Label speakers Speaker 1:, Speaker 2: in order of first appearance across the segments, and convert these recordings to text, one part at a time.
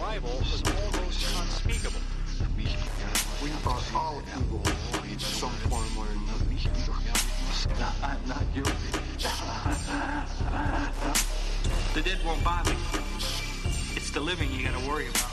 Speaker 1: arrival was almost unspeakable.
Speaker 2: We are all evil in some form or another. Not you.
Speaker 1: The dead won't bother you. It's the living you gotta worry about.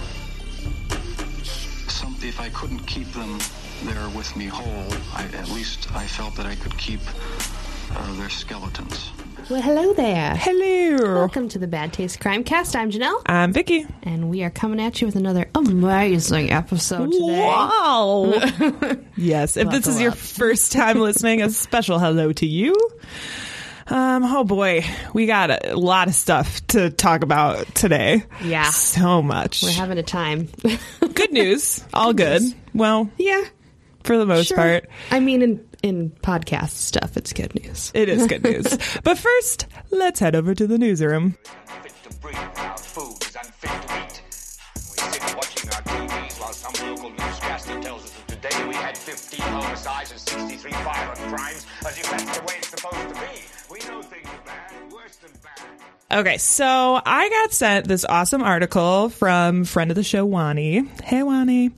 Speaker 2: If I couldn't keep them there with me whole, at least I felt that I could keep their skeletons.
Speaker 3: Well, hello there.
Speaker 4: Hello.
Speaker 3: Welcome to the Bad Taste Crime Cast. I'm Janelle.
Speaker 4: I'm Vicky.
Speaker 3: And we are coming at you with another amazing episode today.
Speaker 4: Wow. Yes, if this is your first time listening, a special hello to you. Oh boy, we got a lot of stuff to talk about today.
Speaker 3: Yeah.
Speaker 4: So much.
Speaker 3: We're having a time.
Speaker 4: Good news. All good. Well,
Speaker 3: yeah.
Speaker 4: For the most part.
Speaker 3: I mean, in podcast stuff, it's good news.
Speaker 4: It is good news. But first, let's head over to the newsroom.
Speaker 5: Fit to breathe, our food is unfit to eat. We sit watching our TVs while some local newscaster tells us that today we had 15 homicides and 63 violent crimes, as if that's the way it's supposed to be. We know things are bad, worse than bad.
Speaker 4: Okay, so I got sent this awesome article from friend of the show, Wani. Hey, Wani.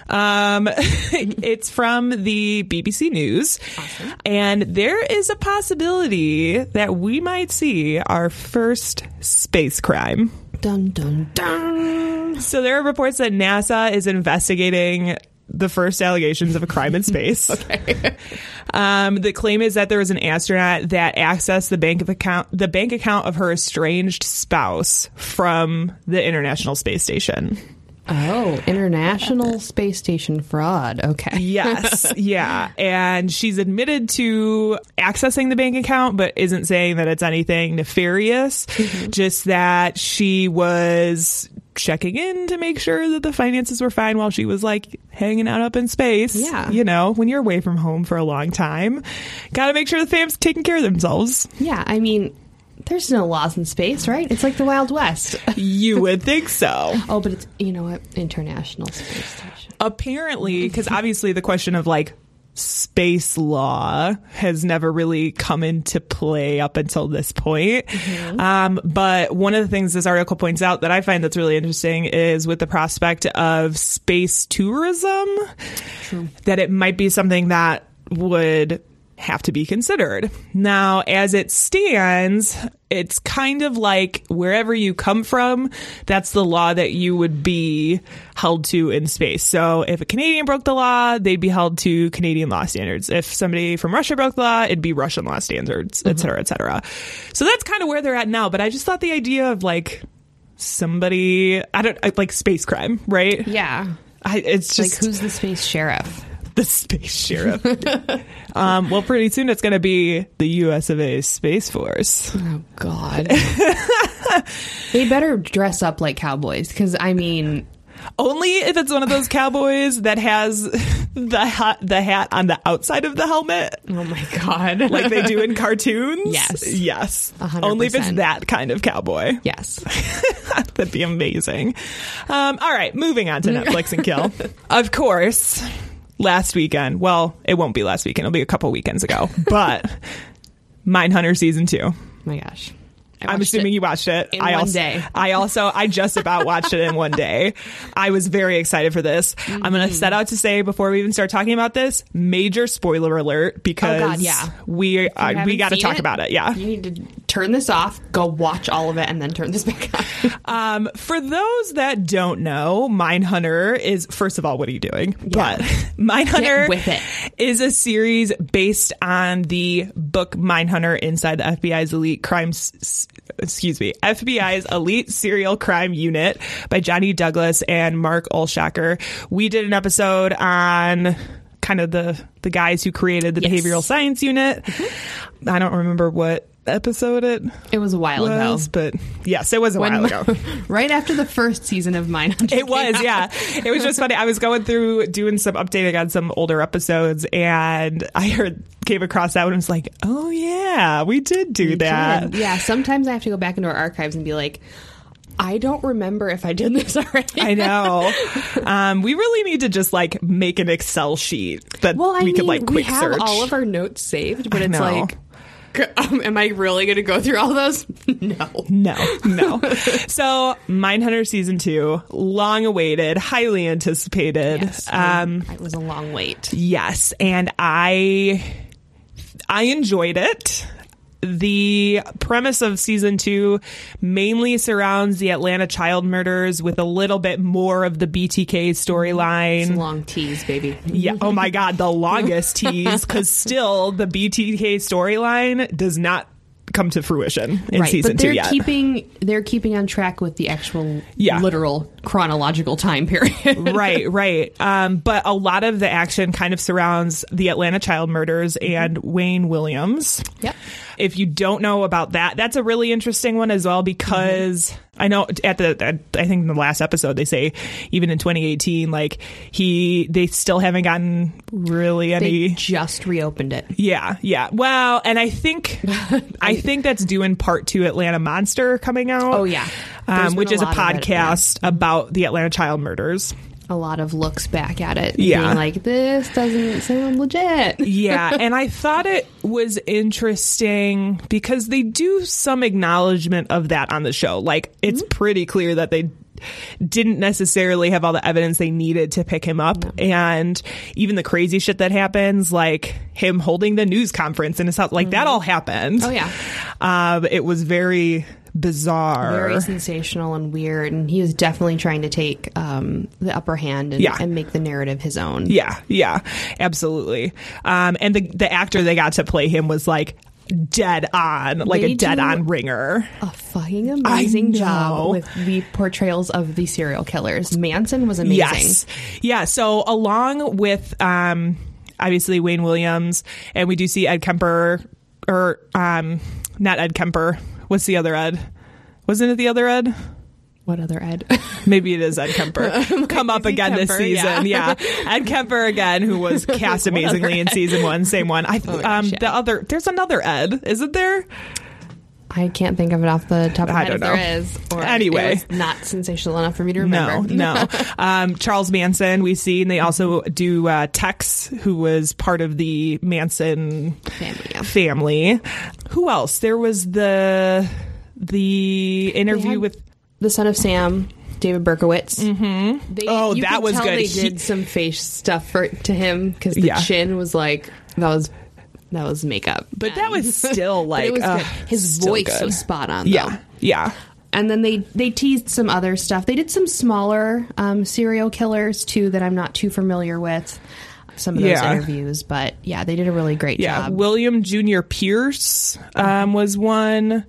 Speaker 4: It's from the BBC News. Awesome. And there is a possibility that we might see our first space crime.
Speaker 3: Dun, dun, dun.
Speaker 4: So there are reports that NASA is investigating the first allegations of a crime in space.
Speaker 3: Okay.
Speaker 4: The claim is that there was an astronaut that accessed the bank account of her estranged spouse from the International Space Station.
Speaker 3: Oh, International Space Station fraud. Okay.
Speaker 4: Yes. Yeah. And she's admitted to accessing the bank account, but isn't saying that it's anything nefarious. Mm-hmm. Just that she was checking in to make sure that the finances were fine while she was like hanging out up in space.
Speaker 3: Yeah.
Speaker 4: You know, when you're away from home for a long time, got to make sure the fam's taking care of themselves.
Speaker 3: Yeah. I mean, there's no laws in space, right? It's like the Wild West.
Speaker 4: You would think so.
Speaker 3: Oh, but it's, you know what? International Space Station.
Speaker 4: Apparently, because obviously the question of like space law has never really come into play up until this point. Mm-hmm. But one of the things this article points out that I find that's really interesting is with the prospect of space tourism,
Speaker 3: True.
Speaker 4: that it might be something that would have to be considered. Now, as it stands, it's kind of like wherever you come from, that's the law that you would be held to in space. So if a Canadian broke the law, they'd be held to Canadian law standards. If somebody from Russia broke the law, it'd be Russian law standards, et cetera, et cetera. So that's kind of where they're at now. But I just thought the idea of like somebody, like space crime, right?
Speaker 3: Yeah.
Speaker 4: It's just
Speaker 3: like, who's the space sheriff?
Speaker 4: The space sheriff. Well, pretty soon it's going to be the US of A Space Force.
Speaker 3: Oh, God. They better dress up like cowboys, because, I mean...
Speaker 4: Only if it's one of those cowboys that has the hat on the outside of the helmet.
Speaker 3: Oh, my God.
Speaker 4: Like they do in cartoons?
Speaker 3: Yes.
Speaker 4: Yes.
Speaker 3: 100%.
Speaker 4: Only if it's that kind of cowboy.
Speaker 3: Yes.
Speaker 4: That'd be amazing. All right, moving on to Netflix and Kill. Of course... Last weekend, well, it won't be last weekend. It'll be a couple weekends ago. But Mindhunter season 2.
Speaker 3: Oh my gosh.
Speaker 4: I'm assuming you watched it.
Speaker 3: In one day.
Speaker 4: I just about watched it in one day. I was very excited for this. Mm-hmm. I'm going to set out to say before we even start talking about this, major spoiler alert, because
Speaker 3: oh God, yeah.
Speaker 4: we got to talk about it. Yeah.
Speaker 3: You need to turn this off, go watch all of it, and then turn this back on.
Speaker 4: For those that don't know, Mindhunter is, first of all, what are you doing?
Speaker 3: Yeah.
Speaker 4: But Mindhunter
Speaker 3: with it.
Speaker 4: is a series based on the book Mindhunter Inside the FBI's Elite Serial Crime Unit by Johnny Douglas and Mark Olshaker. We did an episode on kind of the guys who created the behavioral science unit. Mm-hmm. I don't remember what episode it
Speaker 3: was a while ago,
Speaker 4: but yes, it was a while ago.
Speaker 3: Right after the first season of Mindhunter.
Speaker 4: It was, yeah. It was just funny. I was going through doing some updating on some older episodes, and I came across that one and was like, oh yeah, we did do that.
Speaker 3: Did. Yeah, sometimes I have to go back into our archives and be like, I don't remember if I did this already.
Speaker 4: I know. We really need to just like make an Excel sheet that we could like quick search.
Speaker 3: We have all of our notes saved, but it's like, Am I really going to go through all those?
Speaker 4: No. So, Mindhunter season 2, long awaited, highly anticipated.
Speaker 3: Yes, it was a long wait.
Speaker 4: Yes, and I enjoyed it. The premise of season 2 mainly surrounds the Atlanta child murders with a little bit more of the BTK storyline.
Speaker 3: It's a long tease, baby.
Speaker 4: Yeah. Oh my God, the longest tease, because still the BTK storyline does not come to fruition in season 2 yet.
Speaker 3: They're keeping on track with the actual
Speaker 4: Yeah.
Speaker 3: literal chronological time period.
Speaker 4: Right. But a lot of the action kind of surrounds the Atlanta child murders and Wayne Williams.
Speaker 3: Yep.
Speaker 4: If you don't know about that, that's a really interesting one as well, because I know I think in the last episode they say even in 2018, like they still haven't gotten really any.
Speaker 3: They just reopened it.
Speaker 4: Yeah. Well, and I think that's due in part to Atlanta Monster coming out.
Speaker 3: Oh yeah,
Speaker 4: which is a podcast about the Atlanta child murders.
Speaker 3: A lot of looks back at it.
Speaker 4: Yeah.
Speaker 3: Being like, this doesn't sound legit.
Speaker 4: Yeah, and I thought it was interesting because they do some acknowledgement of that on the show. Like, it's pretty clear that they didn't necessarily have all the evidence they needed to pick him up. No. And even the crazy shit that happens, like him holding the news conference in his house, like that all happened.
Speaker 3: Oh, yeah.
Speaker 4: It was very bizarre,
Speaker 3: very sensational and weird, and he was definitely trying to take the upper hand and make the narrative his own.
Speaker 4: Yeah, absolutely. And the actor they got to play him was like dead on, like a dead on ringer.
Speaker 3: A fucking amazing job with the portrayals of the serial killers. Manson was amazing.
Speaker 4: Yes, yeah. So along with obviously Wayne Williams, and we do see Ed Kemper, or not Ed Kemper. What's the other Ed? Wasn't it the other Ed?
Speaker 3: What other Ed?
Speaker 4: Maybe it is Ed Kemper. Come up again Kemper, this season. Yeah. Ed Kemper again, who was cast amazingly in season 1. Same one. There's another Ed, isn't there?
Speaker 3: I can't think of it off the top of my head if there is. Or
Speaker 4: anyway.
Speaker 3: It was not sensational enough for me to remember.
Speaker 4: No. Charles Manson, we see, and they also do Tex, who was part of the Manson family. Who else? There was the interview with
Speaker 3: the son of Sam, David Berkowitz.
Speaker 4: Mm-hmm. That was good.
Speaker 3: They did some face stuff to him because the chin was like that was makeup.
Speaker 4: But that was still like...
Speaker 3: it was good. His voice was spot on, though.
Speaker 4: Yeah.
Speaker 3: And then they teased some other stuff. They did some smaller serial killers, too, that I'm not too familiar with. Some of those interviews. But, yeah, they did a really great job.
Speaker 4: William Jr. Pierce was one.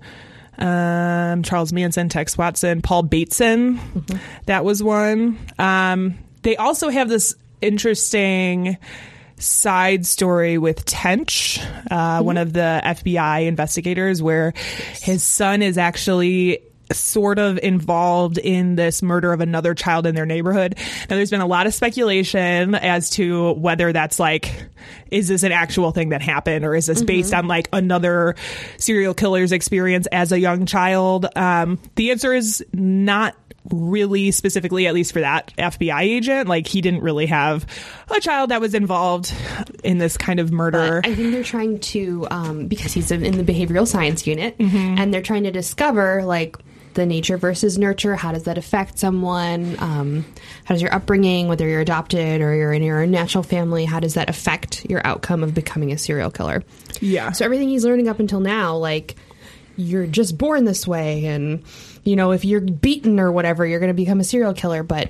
Speaker 4: Charles Manson, Tex Watson, Paul Bateson. Mm-hmm. That was one. They also have this interesting side story with Tench, one of the FBI investigators, where his son is actually sort of involved in this murder of another child in their neighborhood. Now, there's been a lot of speculation as to whether that's like, is this an actual thing that happened, or is this based on like another serial killer's experience as a young child? The answer is not really specifically, at least for that FBI agent. Like, he didn't really have a child that was involved in this kind of murder.
Speaker 3: But I think they're trying to, because he's in the behavioral science unit, and they're trying to discover, like, the nature versus nurture. How does that affect someone? How does your upbringing, whether you're adopted or you're in your natural family, how does that affect your outcome of becoming a serial killer?
Speaker 4: Yeah.
Speaker 3: So everything he's learning up until now, like, you're just born this way, and, you know, if you're beaten or whatever, you're going to become a serial killer. But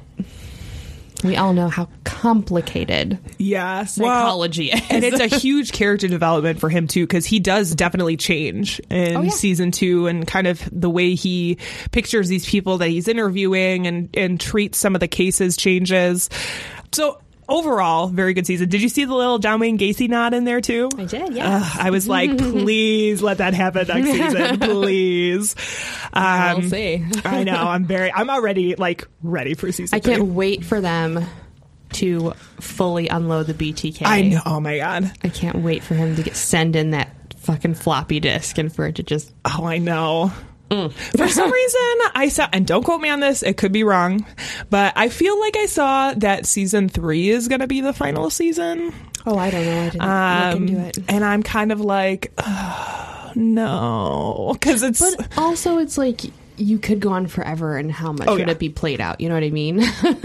Speaker 3: we all know how complicated psychology is.
Speaker 4: And it's a huge character development for him, too, because he does definitely change in season 2, and kind of the way he pictures these people that he's interviewing and treats some of the cases changes. So overall, very good season. Did you see the little John Wayne Gacy nod in there, too?
Speaker 3: I did, yeah.
Speaker 4: I was like, please let that happen next season. Please.
Speaker 3: We'll see.
Speaker 4: I know. I'm already, like, ready for season 3.
Speaker 3: I can't wait for them to fully unload the BTK.
Speaker 4: I know. Oh, my God.
Speaker 3: I can't wait for him to send in that fucking floppy disk and for it to just...
Speaker 4: Oh, I know. For some reason, I saw, and don't quote me on this, it could be wrong, but I feel like I saw that season 3 is going to be the final season.
Speaker 3: Oh, I don't know. I didn't look into it.
Speaker 4: And I'm kind of like, no, because it's
Speaker 3: But also, it's like you could go on forever, and how much would it be played out? You know what I mean?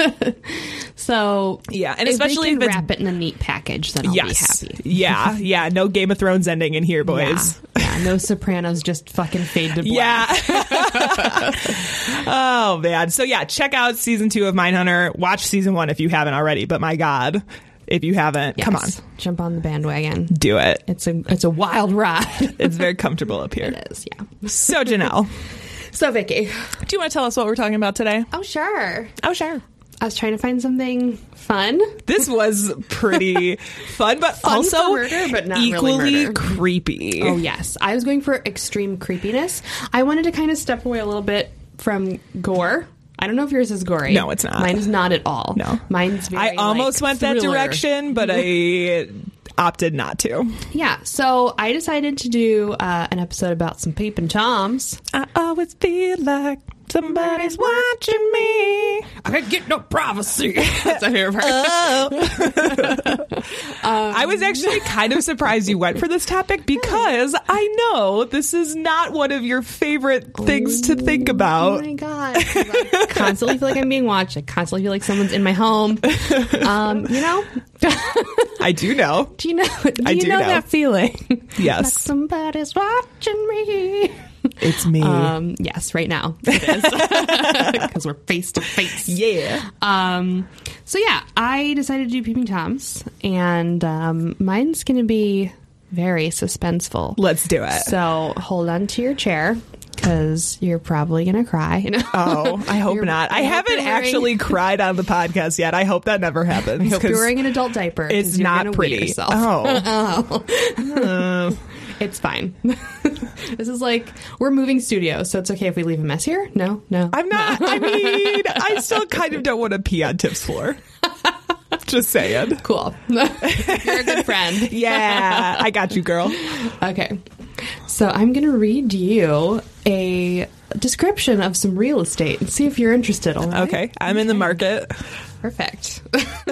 Speaker 3: So
Speaker 4: yeah, and
Speaker 3: if
Speaker 4: especially
Speaker 3: they
Speaker 4: if
Speaker 3: can
Speaker 4: it's
Speaker 3: wrap it in a neat package, then I'll be happy.
Speaker 4: Yeah, no Game of Thrones ending in here, boys.
Speaker 3: Yeah, no Sopranos just fucking fade to black.
Speaker 4: Yeah. Oh man. So yeah, check out season 2 of Mindhunter. Watch season 1 if you haven't already. But my God, if you haven't,
Speaker 3: Yes.
Speaker 4: come on,
Speaker 3: Jump on the bandwagon.
Speaker 4: do it.
Speaker 3: It's a wild ride.
Speaker 4: It's very comfortable up here.
Speaker 3: It is, yeah.
Speaker 4: So Janelle,
Speaker 3: So Vicky.
Speaker 4: do you want to tell us what we're talking about today?
Speaker 3: Oh, sure.
Speaker 4: Oh, sure.
Speaker 3: I was trying to find something fun.
Speaker 4: This was pretty fun, but
Speaker 3: Fun
Speaker 4: also
Speaker 3: for murder, but not really
Speaker 4: equally
Speaker 3: murder.
Speaker 4: creepy.
Speaker 3: Oh, yes. I was going for extreme creepiness. I wanted to kind of step away a little bit from gore. I don't know if yours is gory.
Speaker 4: No, it's not.
Speaker 3: Mine is not at all.
Speaker 4: No.
Speaker 3: Mine's very,
Speaker 4: I almost went that
Speaker 3: thriller.
Speaker 4: direction, but I opted not to.
Speaker 3: Yeah, so I decided to do an episode about some peeping Toms.
Speaker 4: I always feel like somebody's watching me.
Speaker 3: I can't get no privacy. That's my favorite part.
Speaker 4: I was actually kind of surprised you went for this topic because I know this is not one of your favorite things to think
Speaker 3: Oh
Speaker 4: about.
Speaker 3: my god! I constantly feel like I'm being watched. I constantly feel like someone's in my home. You know?
Speaker 4: I do know.
Speaker 3: Do you know?
Speaker 4: I do know.
Speaker 3: that feeling?
Speaker 4: Yes.
Speaker 3: Like somebody's watching me.
Speaker 4: It's me.
Speaker 3: Yes, right now it is because we're face to face.
Speaker 4: Yeah.
Speaker 3: So yeah, I decided to do Peeping Toms, and mine's going to be very suspenseful.
Speaker 4: Let's do it.
Speaker 3: So hold on to your chair because you're probably going to cry.
Speaker 4: Oh, I hope not. I haven't
Speaker 3: you're wearing-
Speaker 4: actually cried on the podcast yet. I hope that never happens.
Speaker 3: I hope you're
Speaker 4: 'cause
Speaker 3: wearing an adult diaper. 'cause
Speaker 4: It's
Speaker 3: you're
Speaker 4: not
Speaker 3: gonna
Speaker 4: pretty.
Speaker 3: wee yourself.
Speaker 4: Oh.
Speaker 3: It's fine. This is like, we're moving studios, so it's okay if we leave a mess here? No.
Speaker 4: I'm not. I mean, I still kind of don't want to pee on Tip's floor. Just saying.
Speaker 3: Cool. You're a good friend.
Speaker 4: Yeah, I got you, girl.
Speaker 3: Okay. So I'm going to read you a description of some real estate and see if you're interested. All right?
Speaker 4: Okay, I'm in the market
Speaker 3: Perfect.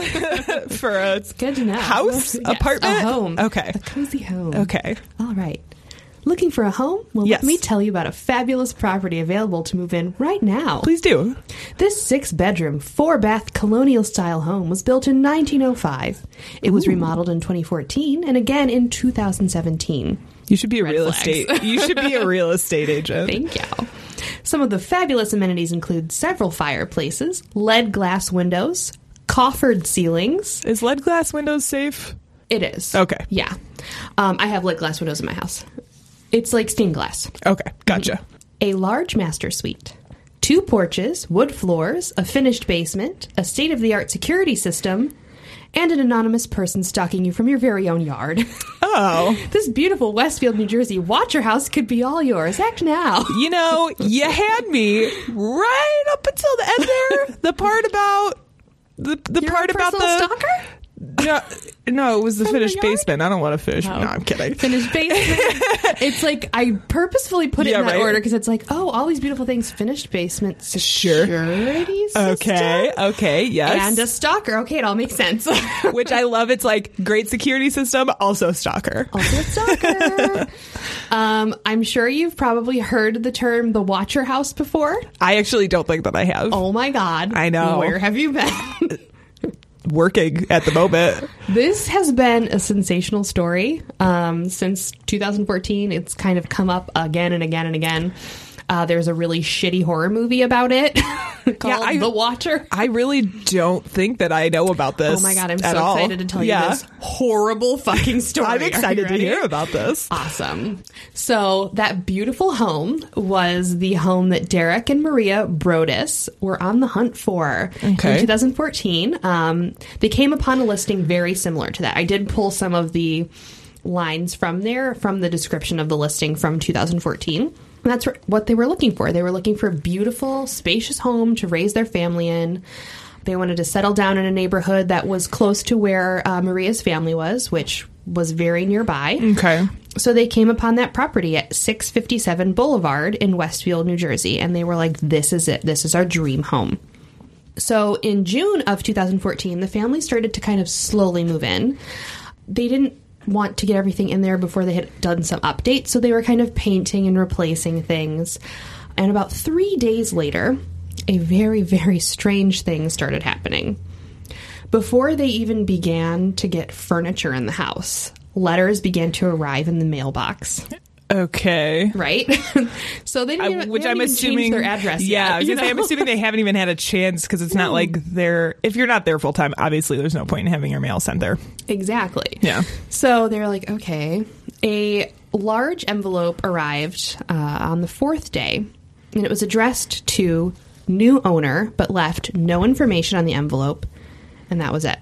Speaker 4: for a
Speaker 3: Good to know.
Speaker 4: house,
Speaker 3: Yes,
Speaker 4: apartment,
Speaker 3: a home.
Speaker 4: Okay,
Speaker 3: A cozy home.
Speaker 4: okay.
Speaker 3: All right. Looking for a home? Well,
Speaker 4: Yes.
Speaker 3: let me tell you about a fabulous property available to move in right now.
Speaker 4: Please do.
Speaker 3: This 6-bedroom, 4-bath colonial-style home was built in 1905. It was remodeled in 2014 and again in 2017.
Speaker 4: You should be a
Speaker 3: Red
Speaker 4: real
Speaker 3: flags.
Speaker 4: estate. You should be a real estate agent.
Speaker 3: Thank you. Some of the fabulous amenities include several fireplaces, lead glass windows, coffered ceilings.
Speaker 4: Is lead glass windows safe?
Speaker 3: It is.
Speaker 4: Okay.
Speaker 3: Yeah. I have lead glass windows in my house. It's like stained glass.
Speaker 4: Okay, gotcha.
Speaker 3: A large master suite, 2 porches, wood floors, a finished basement, a state-of-the-art security system, and an anonymous person stalking you from your very own yard.
Speaker 4: Oh,
Speaker 3: This beautiful Westfield, New Jersey Watcher house could be all yours. Act now.
Speaker 4: you know, you had me right up until the end there. The part about the
Speaker 3: You're
Speaker 4: part
Speaker 3: a
Speaker 4: about
Speaker 3: personal
Speaker 4: the
Speaker 3: stalker?
Speaker 4: no, it was the
Speaker 3: From the
Speaker 4: finished
Speaker 3: yard?
Speaker 4: basement. I don't want to finish.
Speaker 3: Oh.
Speaker 4: No, I'm kidding.
Speaker 3: Finished basement. It's like I purposefully put it
Speaker 4: Yeah,
Speaker 3: in that
Speaker 4: right.
Speaker 3: order because it's like, oh, all these beautiful things. Finished basement,
Speaker 4: Sure.
Speaker 3: security system,
Speaker 4: Okay, yes.
Speaker 3: and a stalker. Okay, it all makes sense.
Speaker 4: Which I love. It's like great security system, also stalker.
Speaker 3: Also a stalker. I'm sure you've probably heard the term the Watcher house before.
Speaker 4: I actually don't think that I have.
Speaker 3: Oh my God.
Speaker 4: I know.
Speaker 3: Where have you been?
Speaker 4: Working at the moment.
Speaker 3: This has been a sensational story since 2014. It's kind of come up again and again and again. There's a really shitty horror movie about it called The Watcher.
Speaker 4: I really don't think that I know about this.
Speaker 3: Oh my God, I'm
Speaker 4: at
Speaker 3: so
Speaker 4: all.
Speaker 3: excited to tell you
Speaker 4: Yeah.
Speaker 3: this horrible fucking story.
Speaker 4: I'm
Speaker 3: Are
Speaker 4: excited
Speaker 3: you
Speaker 4: to
Speaker 3: ready?
Speaker 4: hear about this.
Speaker 3: Awesome. So that beautiful home was the home that Derek and Maria Brodus were on the hunt for
Speaker 4: Okay.
Speaker 3: in 2014. They came upon a listing very similar to that. I did pull some of the lines from there, from the description of the listing from 2014. And that's what they were looking for. They were looking for a beautiful, spacious home to raise their family in. They wanted to settle down in a neighborhood that was close to where Maria's family was, which was very nearby.
Speaker 4: Okay.
Speaker 3: So they came upon that property at 657 Boulevard in Westfield, New Jersey, and they were like, this is it. This is our dream home. So in June of 2014, the family started to kind of slowly move in. They didn't want to get everything in there before they had done some updates, so they were kind of painting and replacing things. And about 3 days later, a very, very strange thing started happening. Before they even began to get furniture in the house, letters began to arrive in the mailbox.
Speaker 4: Okay.
Speaker 3: Right? So they didn't even,
Speaker 4: which
Speaker 3: they
Speaker 4: I'm
Speaker 3: haven't even
Speaker 4: assuming
Speaker 3: changed their address
Speaker 4: Yeah,
Speaker 3: yet,
Speaker 4: I was gonna say, I'm assuming they haven't even had a chance because it's not like they're. If you're not there full time, obviously there's no point in having your mail sent there.
Speaker 3: Exactly.
Speaker 4: Yeah.
Speaker 3: So they're like, okay. A large envelope arrived on the 4th day, and it was addressed to new owner, but left no information on the envelope, and that was it.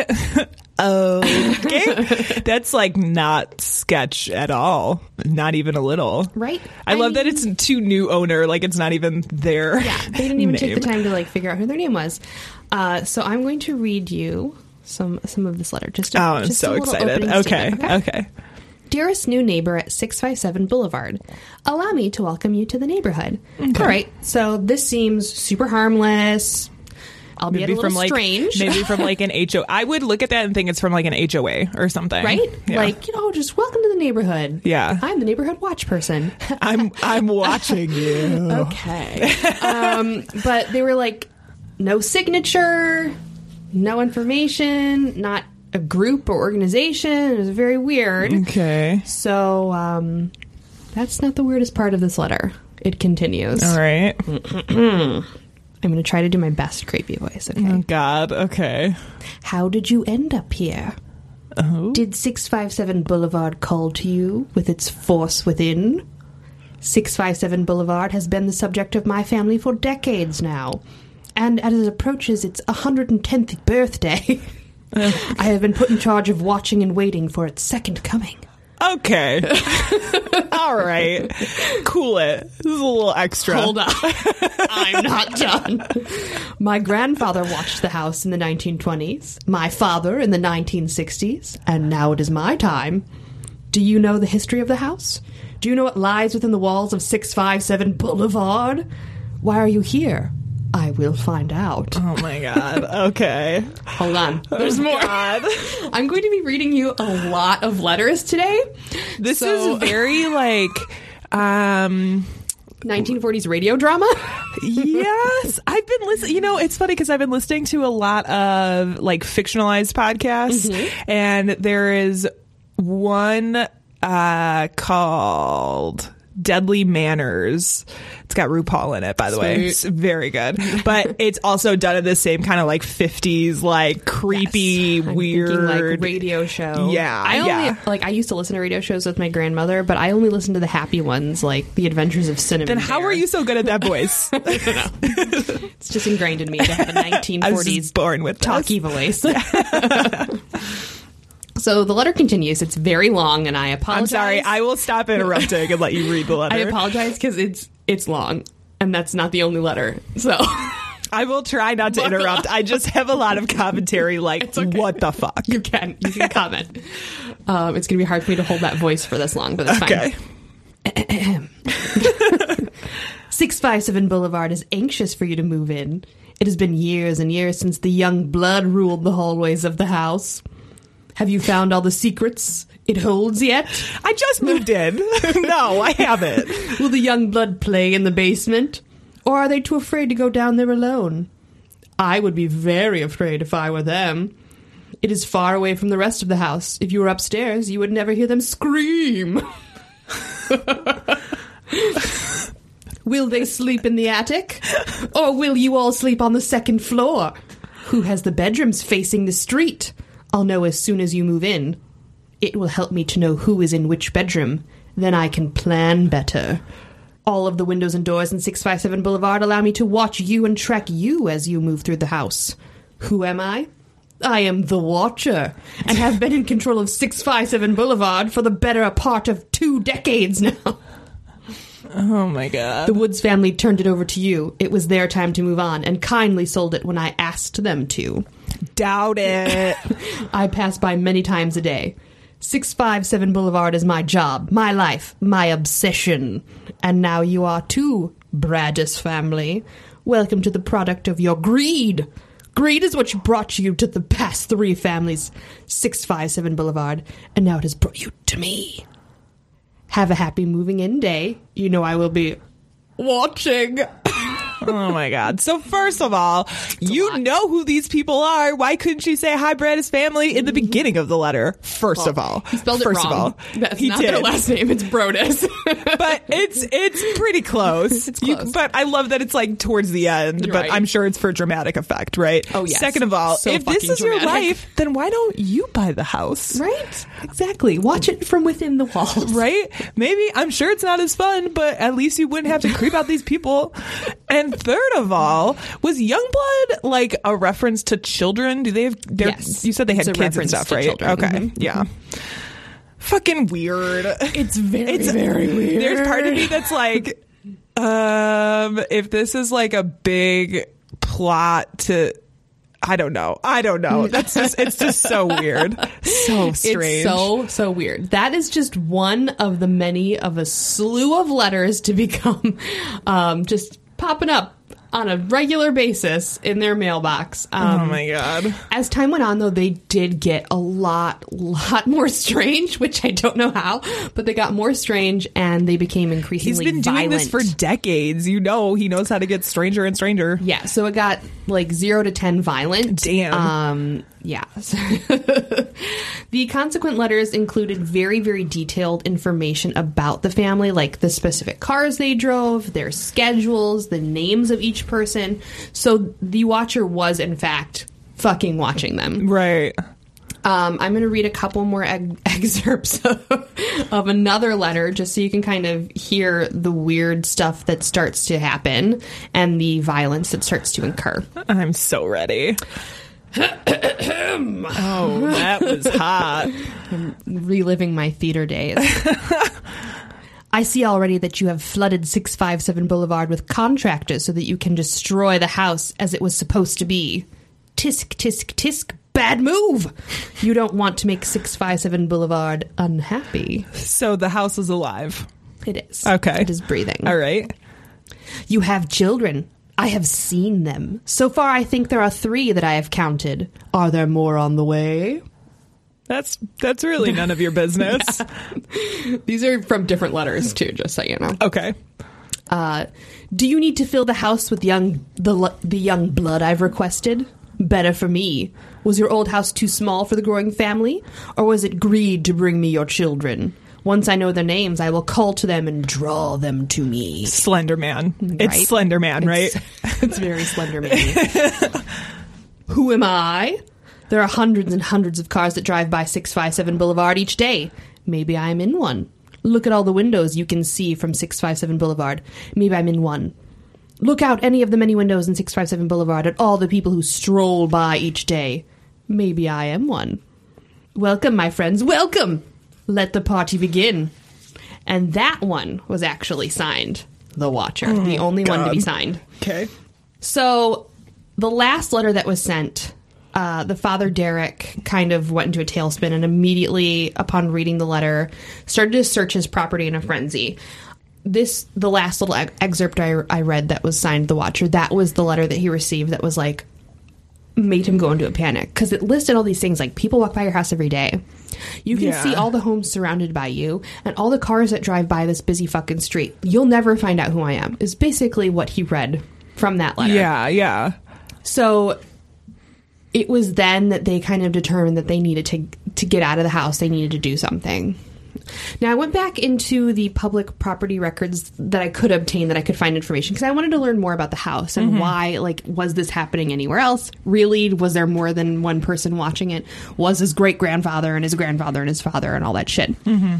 Speaker 4: Okay. That's like not sketch at all. Not even a little.
Speaker 3: Right?
Speaker 4: I love that it's to new owner. Like it's not even their
Speaker 3: Yeah, they didn't even take the
Speaker 4: name.
Speaker 3: time to like figure out who their name was. So I'm going to read you some of this letter.
Speaker 4: I'm
Speaker 3: just
Speaker 4: so
Speaker 3: a little
Speaker 4: excited.
Speaker 3: opening
Speaker 4: Okay.
Speaker 3: statement,
Speaker 4: Okay.
Speaker 3: Dearest new neighbor at 657 Boulevard, allow me to welcome you to the neighborhood. All right, so this seems super harmless, albeit a little strange.
Speaker 4: Maybe from like an HOA. I would look at that and think it's from like an HOA or something.
Speaker 3: Right?
Speaker 4: Yeah.
Speaker 3: Like, just welcome to the neighborhood.
Speaker 4: Yeah.
Speaker 3: I'm the neighborhood watch person.
Speaker 4: I'm watching you.
Speaker 3: Okay. But they were like, no signature, no information, not a group or organization. It was very weird.
Speaker 4: Okay.
Speaker 3: So, that's not the weirdest part of this letter. It continues.
Speaker 4: All right.
Speaker 3: I'm going to try to do my best creepy voice, okay?
Speaker 4: Oh, God. Okay.
Speaker 3: How did you end up here?
Speaker 4: Oh.
Speaker 3: Did 657 Boulevard call to you with its force within? 657 Boulevard has been the subject of my family for decades now. And as it approaches its 110th birthday, I have been put in charge of watching and waiting for its second coming.
Speaker 4: Okay. All right. Cool it. This is a little extra.
Speaker 3: Hold on. I'm not done. My grandfather watched the house in the 1920s, my father in the 1960s, and now it is my time. Do you know the history of the house? Do you know what lies within the walls of 657 Boulevard? Why are you here? I will find out.
Speaker 4: Oh, my God. Okay.
Speaker 3: Hold on. There's more.
Speaker 4: God.
Speaker 3: I'm going to be reading you a lot of letters today.
Speaker 4: This is very like
Speaker 3: 1940s radio drama.
Speaker 4: Yes, I've been listening. It's funny because I've been listening to a lot of like fictionalized podcasts, and there is one called Deadly Manners. It's got RuPaul in it, by the way. It's very good. But it's also done in the same kind of like 50s, like creepy,
Speaker 3: I'm
Speaker 4: weird,
Speaker 3: thinking, like radio show.
Speaker 4: Yeah,
Speaker 3: I used to listen to radio shows with my grandmother, but I only listened to the happy ones, like The Adventures of Cinnamon
Speaker 4: Then how
Speaker 3: Bear.
Speaker 4: are you so good at that voice?
Speaker 3: It's just ingrained in me to have a 1940s
Speaker 4: I was just born with this.
Speaker 3: talky voice. So the letter continues. It's very long, and I apologize.
Speaker 4: I'm sorry. I will stop interrupting and let you read the letter.
Speaker 3: I apologize because it's long, and that's not the only letter. So
Speaker 4: I will try not to interrupt. I just have a lot of commentary like,
Speaker 3: okay.
Speaker 4: What the fuck?
Speaker 3: you can comment. It's going to be hard for me to hold that voice for this long, but that's fine.
Speaker 4: Okay.
Speaker 3: 657 Boulevard is anxious for you to move in. It has been years and years since the young blood ruled the hallways of the house. Have you found all the secrets it holds yet?
Speaker 4: I just moved in. No, I haven't.
Speaker 3: Will the young blood play in the basement? Or are they too afraid to go down there alone? I would be very afraid if I were them. It is far away from the rest of the house. If you were upstairs, you would never hear them scream. Will they sleep in the attic? Or will you all sleep on the second floor? Who has the bedrooms facing the street? I'll know as soon as you move in. It will help me to know who is in which bedroom. Then I can plan better. All of the windows and doors in 657 Boulevard allow me to watch you and track you as you move through the house. Who am I? I am the Watcher, and have been in control of 657 Boulevard for the better part of 2 decades now.
Speaker 4: Oh my God.
Speaker 3: The Woods family turned it over to you. It was their time to move on, and kindly sold it when I asked them to.
Speaker 4: Doubt it.
Speaker 3: I pass by many times a day. 657 Boulevard is my job, my life, my obsession. And now you are too, Braddis family. Welcome to the product of your greed. Greed is what brought you to the past 3 families, 657 Boulevard, and now it has brought you to me. Have a happy moving in day. You know I will be watching.
Speaker 4: Oh my God. So first of all, you know who these people are. Why couldn't you say hi, Brad, his family in the beginning of the letter? First of all.
Speaker 3: He spelled it wrong. That's not their last name. It's Brodus.
Speaker 4: But it's pretty close.
Speaker 3: It's close.
Speaker 4: But I love that it's like towards the end, but I'm sure it's for dramatic effect, right?
Speaker 3: Oh, yes.
Speaker 4: Second of all,
Speaker 3: So
Speaker 4: if this is
Speaker 3: fucking
Speaker 4: your
Speaker 3: dramatic.
Speaker 4: life, then why don't you buy the house?
Speaker 3: Right? Exactly. Watch it from within the walls.
Speaker 4: Right? Maybe, I'm sure it's not as fun, but at least you wouldn't have to creep out these people. And third of all, was Youngblood like a reference to children? Do they have,
Speaker 3: Yes.
Speaker 4: You said they had
Speaker 3: It's a
Speaker 4: kids and
Speaker 3: reference
Speaker 4: stuff,
Speaker 3: to
Speaker 4: right?
Speaker 3: children.
Speaker 4: Okay.
Speaker 3: Mhm.
Speaker 4: Yeah. Fucking weird.
Speaker 3: It's very weird.
Speaker 4: There's part of me that's like, if this is like a big plot to, I don't know. That's just, it's just so weird. So strange.
Speaker 3: It's so weird. That is just one of the many of a slew of letters to become just popping up on a regular basis in their mailbox.
Speaker 4: Oh my God.
Speaker 3: As time went on, though, they did get a lot more strange, which I don't know how, but they got more strange and they became increasingly
Speaker 4: He's been doing
Speaker 3: violent.
Speaker 4: this for decades. You know, he knows how to get stranger and stranger.
Speaker 3: Yeah, so it got like 0 to 10 violent.
Speaker 4: Damn.
Speaker 3: Yeah. The consequent letters included very, very detailed information about the family, like the specific cars they drove, their schedules, the names of each person. So the watcher was, in fact, fucking watching them.
Speaker 4: Right.
Speaker 3: I'm going to read a couple more excerpts of another letter just so you can kind of hear the weird stuff that starts to happen and the violence that starts to incur.
Speaker 4: I'm so ready. Oh, that was hot.
Speaker 3: Reliving my theater days. I see already that you have flooded 657 Boulevard with contractors so that you can destroy the house as it was supposed to be. Tisk, tisk, tisk. Bad move. You don't want to make 657 Boulevard unhappy.
Speaker 4: So the house is alive.
Speaker 3: It is.
Speaker 4: Okay.
Speaker 3: It is breathing.
Speaker 4: All right.
Speaker 3: You have children. I have seen them. So far, I think there are 3 that I have counted. Are there more on the way?
Speaker 4: That's really none of your business.
Speaker 3: These are from different letters, too, just so you know.
Speaker 4: Okay.
Speaker 3: Do you need to fill the house with the young blood I've requested? Better for me. Was your old house too small for the growing family? Or was it greed to bring me your children? Once I know their names, I will call to them and draw them to me.
Speaker 4: Slender Man. It's
Speaker 3: Right?
Speaker 4: Slender Man, right?
Speaker 3: It's very Slender Man. Who am I? There are hundreds and hundreds of cars that drive by 657 Boulevard each day. Maybe I'm in one. Look at all the windows you can see from 657 Boulevard. Maybe I'm in one. Look out any of the many windows in 657 Boulevard at all the people who stroll by each day. Maybe I am one. Welcome, my friends, welcome! Let the party begin. And that one was actually signed The Watcher, the only one to be signed.
Speaker 4: Okay.
Speaker 3: So the last letter that was sent, the father Derek kind of went into a tailspin and immediately upon reading the letter started to search his property in a frenzy. The last little excerpt I read that was signed The Watcher, that was the letter that he received that was like, made him go into a panic. Because it listed all these things like people walk by your house every day. You can see all the homes surrounded by you and all the cars that drive by this busy fucking street. You'll never find out who I am, is basically what he read from that letter.
Speaker 4: Yeah, yeah.
Speaker 3: So it was then that they kind of determined that they needed to get out of the house. They needed to do something. Now, I went back into the public property records that I could obtain, that I could find information, because I wanted to learn more about the house and why, like, was this happening anywhere else? Really? Was there more than one person watching it? Was his great-grandfather and his grandfather and his father and all that shit?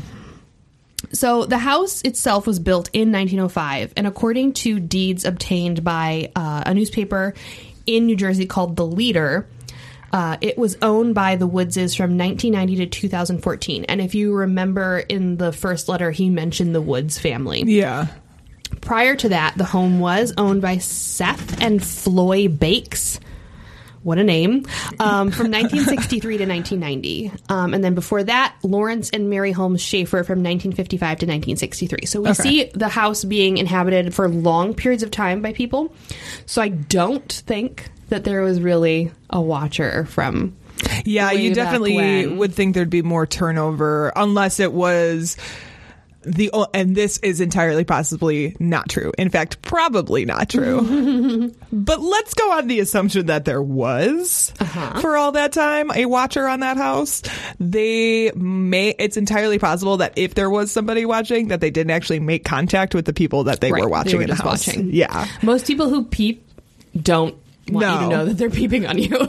Speaker 3: So the house itself was built in 1905, and according to deeds obtained by a newspaper in New Jersey called The Leader, it was owned by the Woodses from 1990 to 2014. And if you remember in the first letter, he mentioned the Woods family.
Speaker 4: Yeah.
Speaker 3: Prior to that, the home was owned by Seth and Floy Bakes. What a name. From 1963 to 1990. And then before that, Lawrence and Mary Holmes Schaefer from 1955 to 1963. So we see the house being inhabited for long periods of time by people. So I don't think that there was really a watcher from.
Speaker 4: Yeah,
Speaker 3: way
Speaker 4: you
Speaker 3: back
Speaker 4: definitely
Speaker 3: when.
Speaker 4: would think there'd be more turnover unless it was and this is entirely possibly not true. In fact, probably not true. But let's go on the assumption that there was for all that time a watcher on that house. It's entirely possible that if there was somebody watching, that they didn't actually make contact with the people that they were watching in the house. Yeah.
Speaker 3: Most people who peep don't want you to know that they're peeping on you.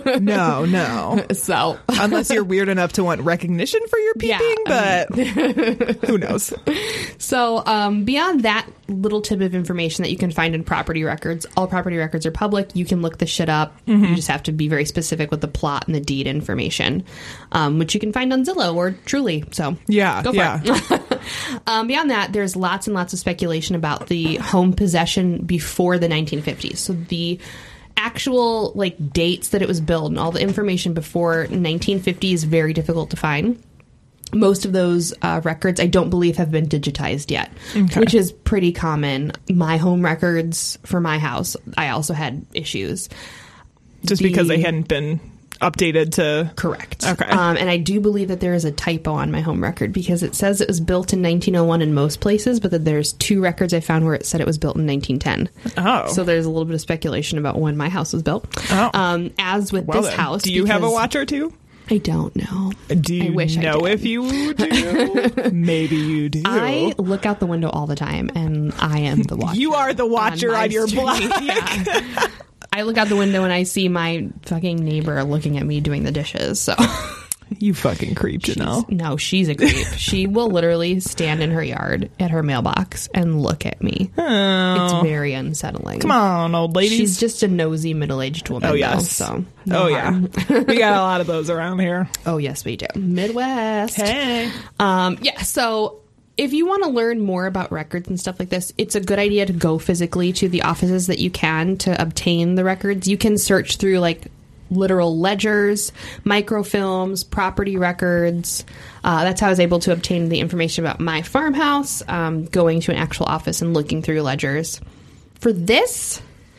Speaker 4: No.
Speaker 3: So
Speaker 4: unless you're weird enough to want recognition for your peeping, but who knows?
Speaker 3: So beyond that little tip of information that you can find in property records, all property records are public. You can look the shit up. You just have to be very specific with the plot and the deed information, which you can find on Zillow or Truly. So go for it. Beyond that, there's lots and lots of speculation about the home possession before the 1950s. So the actual dates that it was built and all the information before 1950 is very difficult to find. Most of those records I don't believe have been digitized yet, which is pretty common. My home records for my house, I also had issues.
Speaker 4: Just because they hadn't been updated to...
Speaker 3: Correct.
Speaker 4: Okay.
Speaker 3: And I do believe that there is a typo on my home record because it says it was built in 1901 in most places, but that there's 2 records I found where it said it was built in 1910.
Speaker 4: Oh.
Speaker 3: So there's a little bit of speculation about when my house was built.
Speaker 4: Oh.
Speaker 3: As with this house...
Speaker 4: Do you have a watcher too?
Speaker 3: I don't know.
Speaker 4: Do you know if you do? Maybe you do.
Speaker 3: I look out the window all the time, and I am the watcher.
Speaker 4: You are the watcher on your block.
Speaker 3: Yeah. I look out the window and I see my fucking neighbor looking at me doing the dishes. So
Speaker 4: you fucking creep, Janelle.
Speaker 3: No, she's a creep. She will literally stand in her yard at her mailbox and look at me.
Speaker 4: Oh.
Speaker 3: It's very unsettling.
Speaker 4: Come on, old lady.
Speaker 3: She's just a nosy middle-aged woman.
Speaker 4: Oh, yes.
Speaker 3: Though, so
Speaker 4: yeah. We got a lot of those around here.
Speaker 3: Oh, yes, we do. Midwest.
Speaker 4: Hey.
Speaker 3: Yeah, so... if you want to learn more about records and stuff like this, it's a good idea to go physically to the offices that you can to obtain the records. You can search through literal ledgers, microfilms, property records. That's how I was able to obtain the information about my farmhouse, going to an actual office and looking through ledgers. For this,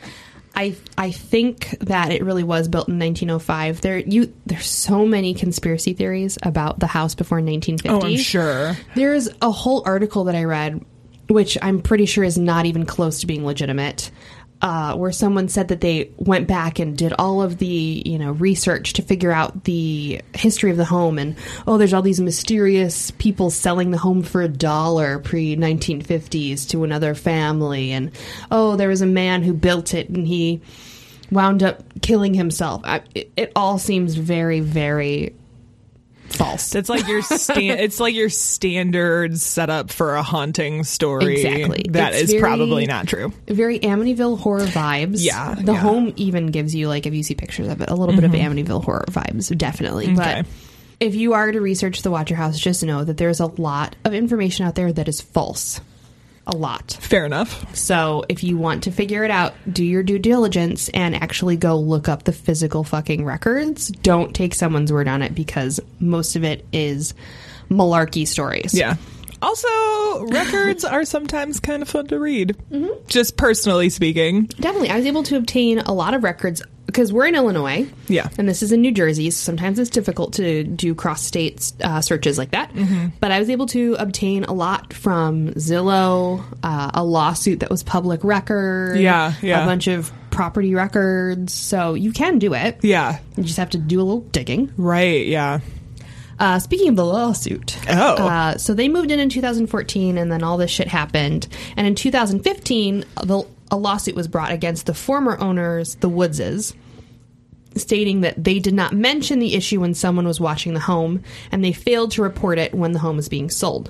Speaker 3: I think that it really was built in 1905. There's so many conspiracy theories about the house before 1950.
Speaker 4: Oh, I'm sure. There's
Speaker 3: a whole article that I read, which I'm pretty sure is not even close to being legitimate, where someone said that they went back and did all of the research to figure out the history of the home, and there's all these mysterious people selling the home for $1 pre-1950s to another family, and there was a man who built it and he wound up killing himself. It all seems very, very false.
Speaker 4: It's like your standard setup for a haunting story.
Speaker 3: Exactly.
Speaker 4: That is probably not true.
Speaker 3: Very Amityville horror vibes.
Speaker 4: Yeah.
Speaker 3: The home even gives you, if you see pictures of it, a little bit of Amityville horror vibes, definitely.
Speaker 4: Okay.
Speaker 3: But if you are to research the Watcher House, just know that there's a lot of information out there that is false. A lot.
Speaker 4: Fair enough.
Speaker 3: So if you want to figure it out, do your due diligence and actually go look up the physical fucking records. Don't take someone's word on it because most of it is malarkey stories.
Speaker 4: Yeah. Also, records are sometimes kind of fun to read. Just personally speaking.
Speaker 3: Definitely. I was able to obtain a lot of records because we're in Illinois.
Speaker 4: Yeah.
Speaker 3: And this is in New Jersey. So sometimes it's difficult to do cross-state searches like that. But I was able to obtain a lot from Zillow, a lawsuit that was public record.
Speaker 4: Yeah.
Speaker 3: A bunch of property records. So you can do it.
Speaker 4: Yeah.
Speaker 3: You just have to do a little digging.
Speaker 4: Right, yeah.
Speaker 3: Speaking of the lawsuit. So they moved in 2014 and then all this shit happened. And in 2015, a lawsuit was brought against the former owners, the Woodses, stating that they did not mention the issue when someone was watching the home and they failed to report it when the home was being sold.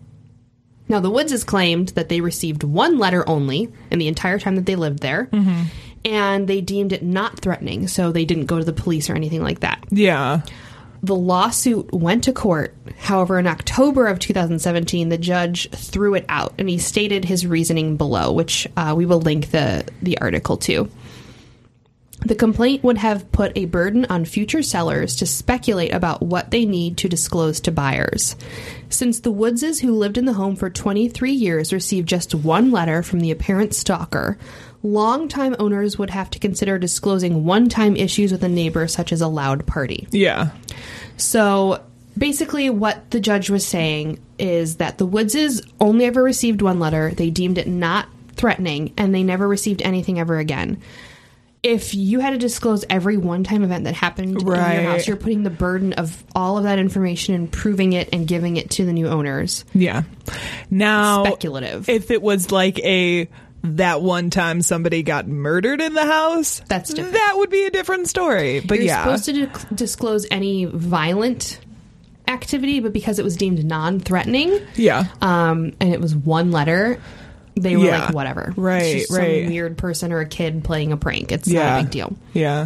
Speaker 3: Now, the Woodses claimed that they received one letter only in the entire time that they lived there. And they deemed it not threatening, so they didn't go to the police or anything like that.
Speaker 4: Yeah.
Speaker 3: The lawsuit went to court. However, in October of 2017, the judge threw it out, and he stated his reasoning below, which we will link the article to. The complaint would have put a burden on future sellers to speculate about what they need to disclose to buyers. Since the Woodses, who lived in the home for 23 years, received just one letter from the apparent stalker, longtime owners would have to consider disclosing one-time issues with a neighbor, such as a loud party.
Speaker 4: Yeah.
Speaker 3: So basically what the judge was saying is that the Woodses only ever received one letter. They deemed it not threatening, and they never received anything ever again. If you had to disclose every one-time event that happened in your house, you're putting the burden of all of that information and proving it and giving it to the new owners.
Speaker 4: Yeah. Now,
Speaker 3: speculative.
Speaker 4: If it was like that one time somebody got murdered in the house,
Speaker 3: that's different.
Speaker 4: That would be a different story. But
Speaker 3: you're
Speaker 4: yeah,
Speaker 3: supposed to disclose any violent activity, but because it was deemed non-threatening, and it was one letter, they were like, whatever.
Speaker 4: Right,
Speaker 3: it's just some weird person or a kid playing a prank. It's not a big deal.
Speaker 4: Yeah.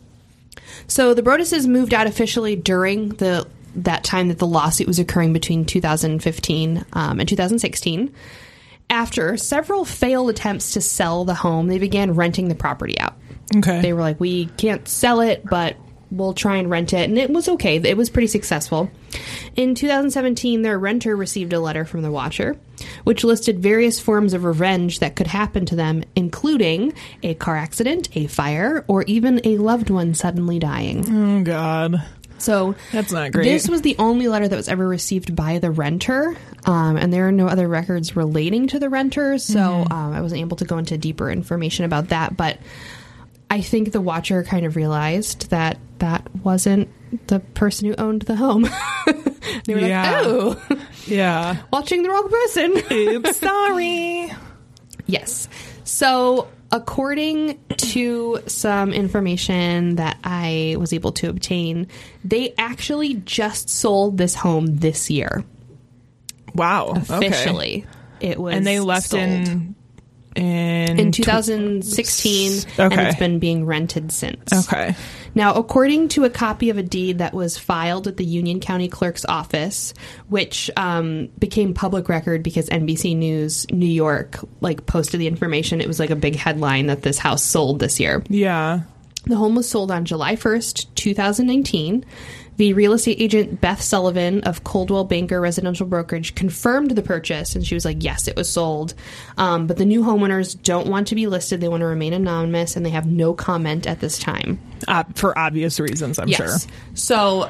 Speaker 3: So the Broadduses moved out officially during that time that the lawsuit was occurring between 2015 and 2016. After several failed attempts to sell the home, they began renting the property out.
Speaker 4: Okay.
Speaker 3: They were like, we can't sell it, but we'll try and rent it. And it was okay. It was pretty successful. In 2017, their renter received a letter from the Watcher, which listed various forms of revenge that could happen to them, including a car accident, a fire, or even a loved one suddenly dying.
Speaker 4: Oh, God.
Speaker 3: So
Speaker 4: that's not great.
Speaker 3: This was the only letter that was ever received by the renter, and there are no other records relating to the renter, so I wasn't able to go into deeper information about that. But I think the Watcher kind of realized that that wasn't the person who owned the home. They were like, oh, watching the wrong person.
Speaker 4: Oops, sorry.
Speaker 3: Yes. So according to some information that I was able to obtain, they actually just sold this home this year.
Speaker 4: Wow.
Speaker 3: Officially.
Speaker 4: Okay.
Speaker 3: It was
Speaker 4: and they left
Speaker 3: sold
Speaker 4: in
Speaker 3: 2016, and it's been being rented since.
Speaker 4: Okay.
Speaker 3: Now, according to a copy of a deed that was filed at the Union County Clerk's office, which became public record because NBC News New York posted the information. It was like a big headline that this house sold this year.
Speaker 4: Yeah.
Speaker 3: The home was sold on July 1st, 2019. The real estate agent Beth Sullivan of Coldwell Banker Residential Brokerage confirmed the purchase, and she was like, yes, it was sold. But the new homeowners don't want to be listed. They want to remain anonymous, and they have no comment at this time.
Speaker 4: For obvious reasons, I'm sure.
Speaker 3: So,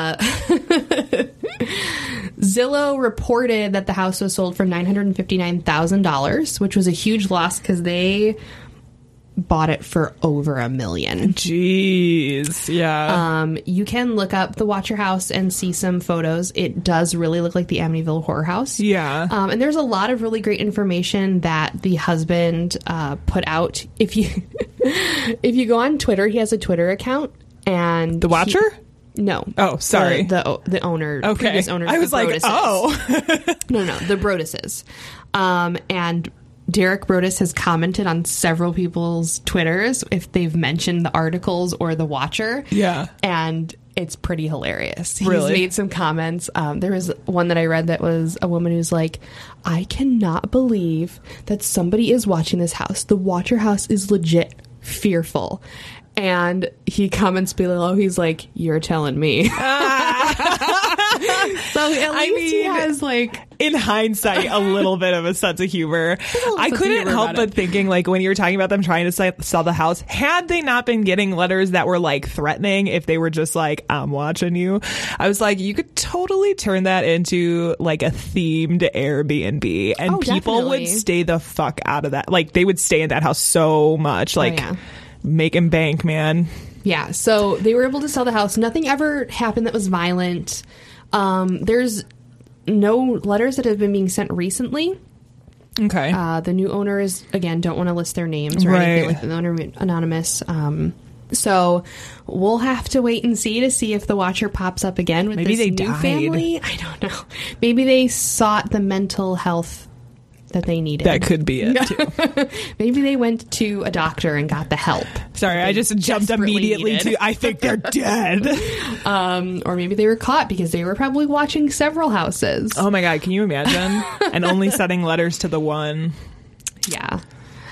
Speaker 3: Zillow reported that the house was sold for $959,000, which was a huge loss because they bought it for over $1 million.
Speaker 4: Jeez. Yeah.
Speaker 3: You can look up the Watcher house and see some photos. It does really look like the Amityville Horror House.
Speaker 4: Yeah.
Speaker 3: And there's a lot of really great information that the husband put out. If you go on Twitter, he has a Twitter account, and
Speaker 4: the Watcher?
Speaker 3: No.
Speaker 4: Oh, sorry.
Speaker 3: The owner.
Speaker 4: Okay.
Speaker 3: Previous owner.
Speaker 4: I was like,
Speaker 3: Broadduses.
Speaker 4: oh.
Speaker 3: No, the Broadduses. And Derek Broaddus has commented on several people's Twitters if they've mentioned the articles or the Watcher.
Speaker 4: Yeah.
Speaker 3: And it's pretty hilarious.
Speaker 4: Really?
Speaker 3: He's made some comments. There was one that I read that was a woman who's like, I cannot believe that somebody is watching this house. The Watcher house is legit fearful. And he comments below, he's like, you're telling me. So at least he has,
Speaker 4: in hindsight, a little bit of a sense of humor. I couldn't help but thinking, when you were talking about them trying to sell the house, had they not been getting letters that were threatening, if they were just I'm watching you, I was like, you could totally turn that into a themed Airbnb, and people would stay the fuck out of that. They would stay in that house so much, making bank, man.
Speaker 3: Yeah, so they were able to sell the house. Nothing ever happened that was violent. There's no letters that have been being sent recently.
Speaker 4: Okay.
Speaker 3: The new owners, again, don't want to list their names or anything like the owner anonymous. So we'll have to wait and see if the Watcher pops up again with
Speaker 4: Maybe
Speaker 3: this
Speaker 4: they
Speaker 3: new
Speaker 4: died.
Speaker 3: family. I don't know. Maybe they sought the mental health that they needed.
Speaker 4: That could be it, too.
Speaker 3: Maybe they went to a doctor and got the help.
Speaker 4: Sorry, I just jumped immediately to, I think they're dead.
Speaker 3: Or maybe they were caught because they were probably watching several houses.
Speaker 4: Oh my God, can you imagine? And only sending letters to the one.
Speaker 3: Yeah.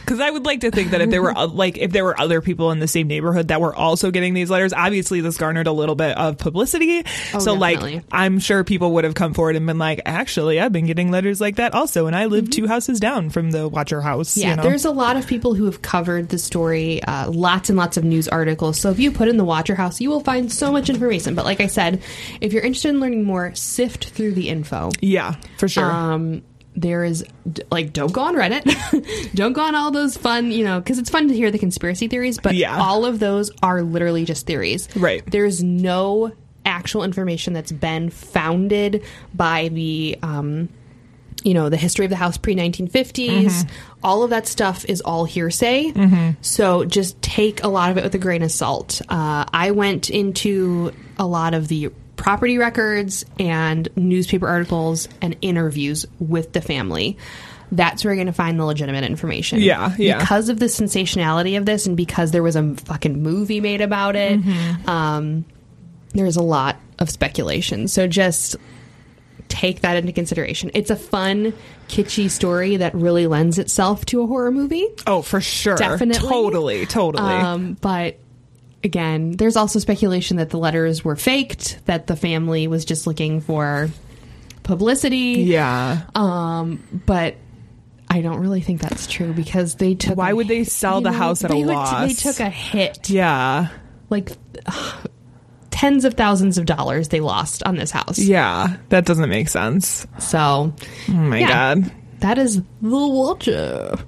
Speaker 4: Because I would like to think that if there were other people in the same neighborhood that were also getting these letters, obviously this garnered a little bit of publicity. So
Speaker 3: definitely.
Speaker 4: like, I'm sure people would have come forward and been like, actually, I've been getting letters like that also, and I live 2 houses down from the Watcher house.
Speaker 3: Yeah,
Speaker 4: you know?
Speaker 3: there's a lot of people who have covered the story, lots and lots of news articles. So if you put in the Watcher house, you will find so much information. But like I said, if you're interested in learning more, sift through the info.
Speaker 4: Yeah, for sure.
Speaker 3: There is, like, don't go on Reddit. Don't go on all those fun, because it's fun to hear the conspiracy theories, but all of those are literally just theories.
Speaker 4: Right.
Speaker 3: There's no actual information that's been founded by the, the history of the house pre-1950s. All of that stuff is all hearsay. So just take a lot of it with a grain of salt. I went into a lot of the property records and newspaper articles and interviews with the family. That's where you're going to find the legitimate information.
Speaker 4: Yeah.
Speaker 3: Because of the sensationality of this and because there was a fucking movie made about it, there's a lot of speculation. So just take that into consideration. It's a fun, kitschy story that really lends itself to a horror movie.
Speaker 4: Oh, for sure.
Speaker 3: Definitely.
Speaker 4: Totally.
Speaker 3: But again, there's also speculation that the letters were faked, that the family was just looking for publicity.
Speaker 4: Yeah.
Speaker 3: But I don't really think that's true because they took...
Speaker 4: Why would they sell the house at a loss?
Speaker 3: They took a hit.
Speaker 4: Yeah.
Speaker 3: Like... tens of thousands of dollars they lost on this house.
Speaker 4: Yeah, that doesn't make sense.
Speaker 3: So,
Speaker 4: oh my God.
Speaker 3: That is The Watcher.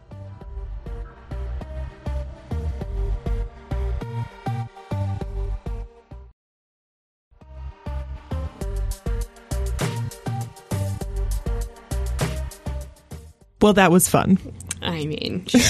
Speaker 4: Well, that was fun.
Speaker 3: I mean, sure.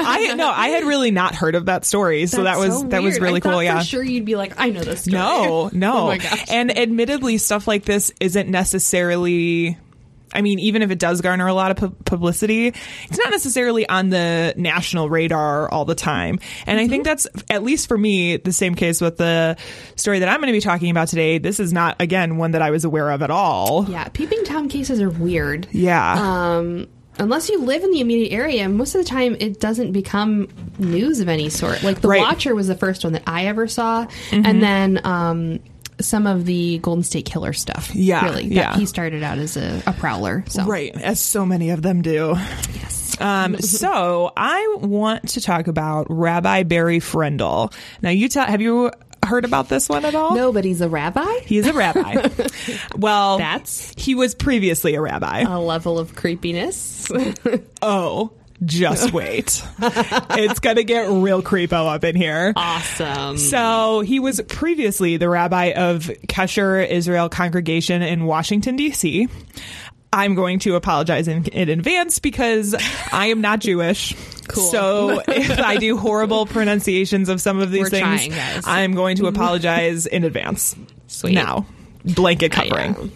Speaker 4: I had really not heard of that story, so that was really cool. Yeah,
Speaker 3: for sure you'd be like, I know this story.
Speaker 4: No.
Speaker 3: Oh my gosh.
Speaker 4: And admittedly, stuff like this isn't necessarily. I mean, even if it does garner a lot of publicity, it's not necessarily on the national radar all the time. And I think that's, at least for me, the same case with the story that I'm going to be talking about today. This is not, again, one that I was aware of at all.
Speaker 3: Yeah, peeping Tom cases are weird.
Speaker 4: Yeah.
Speaker 3: Unless you live in the immediate area, most of the time it doesn't become news of any sort. Like The Watcher was the first one that I ever saw. And then some of the Golden State Killer stuff.
Speaker 4: Yeah.
Speaker 3: Really. He started out as a prowler. So.
Speaker 4: Right. As so many of them do.
Speaker 3: Yes.
Speaker 4: So I want to talk about Rabbi Barry Frendel. Now, have you heard about this one at all?
Speaker 3: No, but he's a rabbi?
Speaker 4: He's a rabbi. Well, he was previously a rabbi.
Speaker 3: A level of creepiness.
Speaker 4: Oh, just wait. It's going to get real creepo up in here.
Speaker 3: Awesome.
Speaker 4: So he was previously the rabbi of Kesher Israel Congregation in Washington, D.C. I'm going to apologize in advance because I am not Jewish.
Speaker 3: Cool.
Speaker 4: So if I do horrible pronunciations of some of these things,
Speaker 3: trying, guys.
Speaker 4: I'm going to apologize in advance.
Speaker 3: Sweet.
Speaker 4: Now. Blanket covering.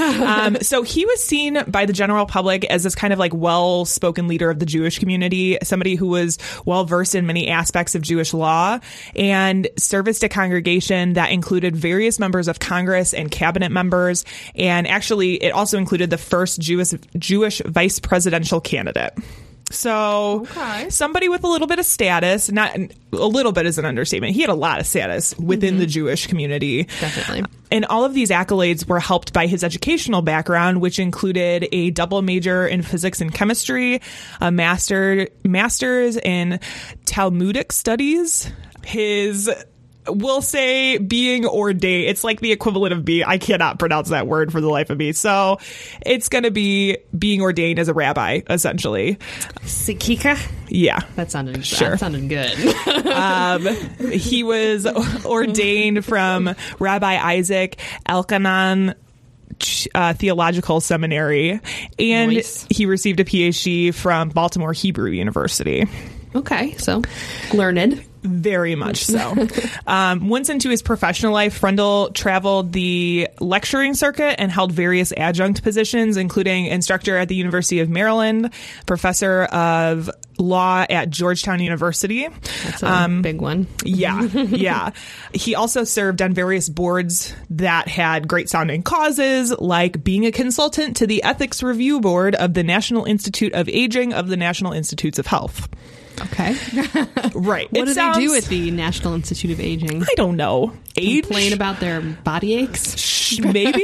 Speaker 4: So he was seen by the general public as this kind of like well-spoken leader of the Jewish community, somebody who was well-versed in many aspects of Jewish law and serviced a congregation that included various members of Congress and cabinet members. And actually, it also included the first Jewish vice presidential candidate. So somebody with a little bit of status, not a little bit is an understatement. He had a lot of status within the Jewish community.
Speaker 3: Definitely.
Speaker 4: And all of these accolades were helped by his educational background, which included a double major in physics and chemistry, a master's in Talmudic studies. We'll say being ordained. It's like the equivalent of I cannot pronounce that word for the life of me. So it's going to be being ordained as a rabbi, essentially.
Speaker 3: Sikika?
Speaker 4: Yeah.
Speaker 3: That sounded good.
Speaker 4: He was ordained from Rabbi Isaac Elkanan Theological Seminary, and he received a PhD from Baltimore Hebrew University.
Speaker 3: Okay, so learned.
Speaker 4: Very much so. Once into his professional life, Frendel traveled the lecturing circuit and held various adjunct positions, including instructor at the University of Maryland, professor of law at Georgetown University.
Speaker 3: That's a big one.
Speaker 4: Yeah. He also served on various boards that had great sounding causes, like being a consultant to the Ethics Review Board of the National Institute of Aging of the National Institutes of Health.
Speaker 3: Okay.
Speaker 4: Right.
Speaker 6: What do they do at the National Institute of Aging?
Speaker 4: I don't know.
Speaker 6: Complain about their body aches?
Speaker 4: Maybe.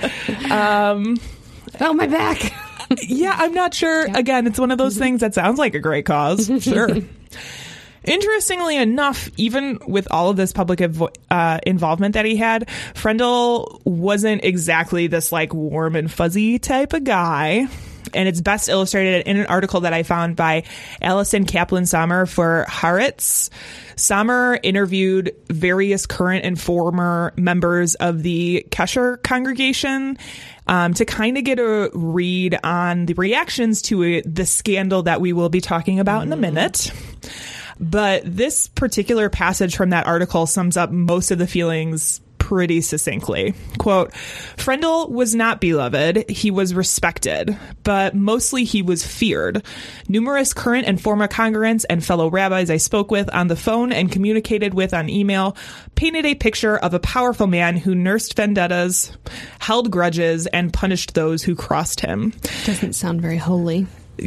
Speaker 3: Oh, my back.
Speaker 4: Yeah, I'm not sure. Yeah. Again, it's one of those things that sounds like a great cause. Sure. Interestingly enough, even with all of this public involvement that he had, Frendl wasn't exactly this like warm and fuzzy type of guy. And it's best illustrated in an article that I found by Allison Kaplan-Sommer for Haaretz. Sommer interviewed various current and former members of the Kesher congregation to kind of get a read on the reactions to the scandal that we will be talking about in a minute. But this particular passage from that article sums up most of the feelings pretty succinctly. Quote, Frendl was not beloved. He was respected, but mostly he was feared. Numerous current and former congregants and fellow rabbis I spoke with on the phone and communicated with on email painted a picture of a powerful man who nursed vendettas, held grudges, and punished those who crossed him.
Speaker 3: Doesn't sound very holy.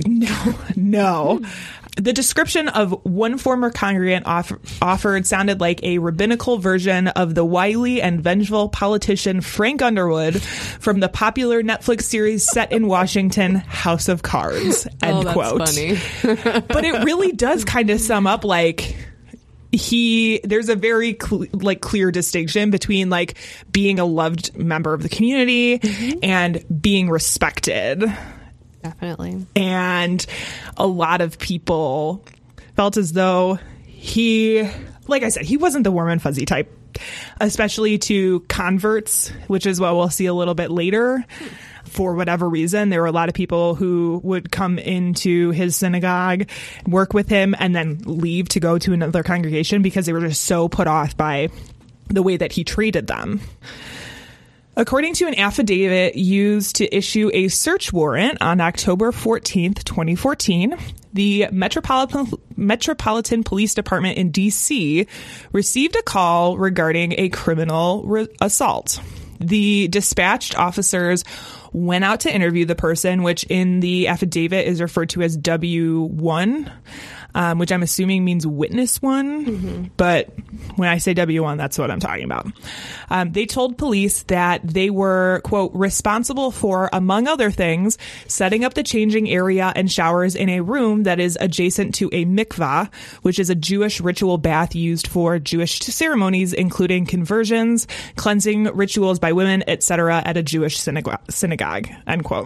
Speaker 4: No. The description of one former congregant offered sounded like a rabbinical version of the wily and vengeful politician Frank Underwood from the popular Netflix series set in Washington, House of Cards. End quote.
Speaker 6: That's funny.
Speaker 4: But it really does kind of sum up like there's a very clear distinction between like being a loved member of the community and being respected.
Speaker 3: Definitely.
Speaker 4: And a lot of people felt as though he, like I said, he wasn't the warm and fuzzy type, especially to converts, which is what we'll see a little bit later. For whatever reason, there were a lot of people who would come into his synagogue, work with him, and then leave to go to another congregation because they were just so put off by the way that he treated them. According to an affidavit used to issue a search warrant on October 14th, 2014, the Metropolitan Police Department in D.C. received a call regarding a criminal assault. The dispatched officers went out to interview the person, which in the affidavit is referred to as W1, which I'm assuming means witness one. Mm-hmm. But when I say W1, that's what I'm talking about. They told police that they were, quote, responsible for, among other things, setting up the changing area and showers in a room that is adjacent to a mikvah, which is a Jewish ritual bath used for Jewish ceremonies, including conversions, cleansing rituals by women, etc., at a Jewish synagogue, end quote.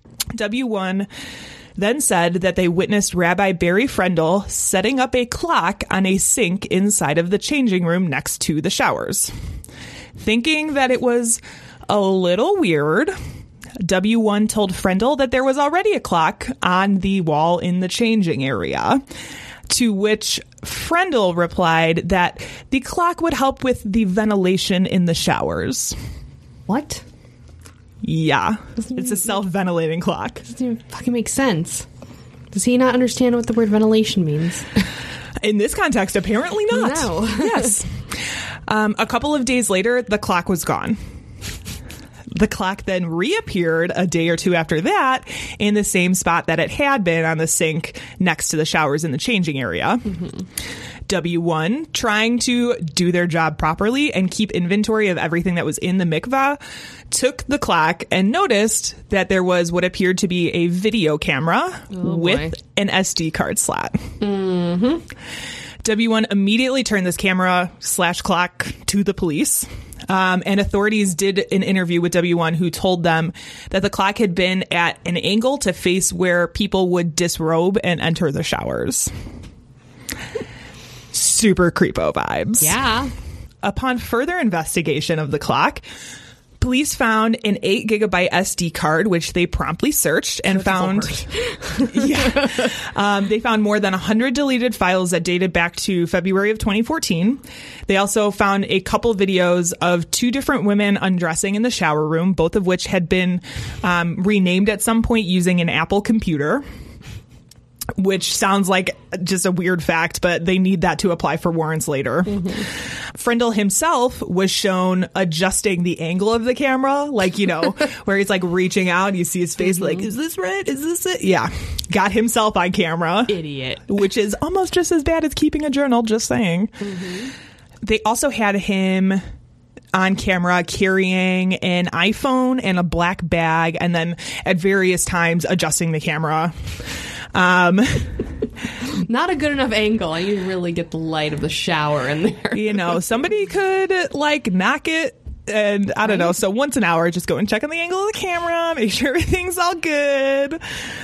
Speaker 4: W1 then said that they witnessed Rabbi Barry Frendl setting up a clock on a sink inside of the changing room next to the showers. Thinking that it was a little weird, W1 told Frendl that there was already a clock on the wall in the changing area, to which Frendl replied that the clock would help with the ventilation in the showers.
Speaker 3: What?
Speaker 4: Yeah, it's a self-ventilating clock.
Speaker 3: Doesn't even fucking make sense. Does he not understand what the word ventilation means?
Speaker 4: In this context, apparently not.
Speaker 3: No.
Speaker 4: Yes. A couple of days later, the clock was gone. The clock then reappeared a day or two after that in the same spot that it had been on the sink next to the showers in the changing area. Mm-hmm. W1, trying to do their job properly and keep inventory of everything that was in the mikvah, took the clock and noticed that there was what appeared to be a video camera with an SD card slot. Mm-hmm. W1 immediately turned this camera/clock to the police. And authorities did an interview with W1 who told them that the clock had been at an angle to face where people would disrobe and enter the showers. Super creepo vibes.
Speaker 3: Yeah.
Speaker 4: Upon further investigation of the clock, police found an 8 gigabyte SD card, which they promptly searched and found. They found more than 100 deleted files that dated back to February of 2014. They also found a couple videos of 2 different women undressing in the shower room, both of which had been renamed at some point using an Apple computer. which sounds like just a weird fact, but they need that to apply for warrants later. Frindle himself was shown adjusting the angle of the camera, like, you know, where he's like reaching out. You see his face like, is this right? Is this it? Yeah. Got himself on camera.
Speaker 6: Idiot.
Speaker 4: Which is almost just as bad as keeping a journal, just saying. They also had him on camera carrying an iPhone and a black bag, and then at various times adjusting the camera.
Speaker 6: Not a good enough angle. You really get the light of the shower in there.
Speaker 4: You know, somebody could like knock it, and I don't know. So once an hour, just go and check on the angle of the camera, make sure everything's all good.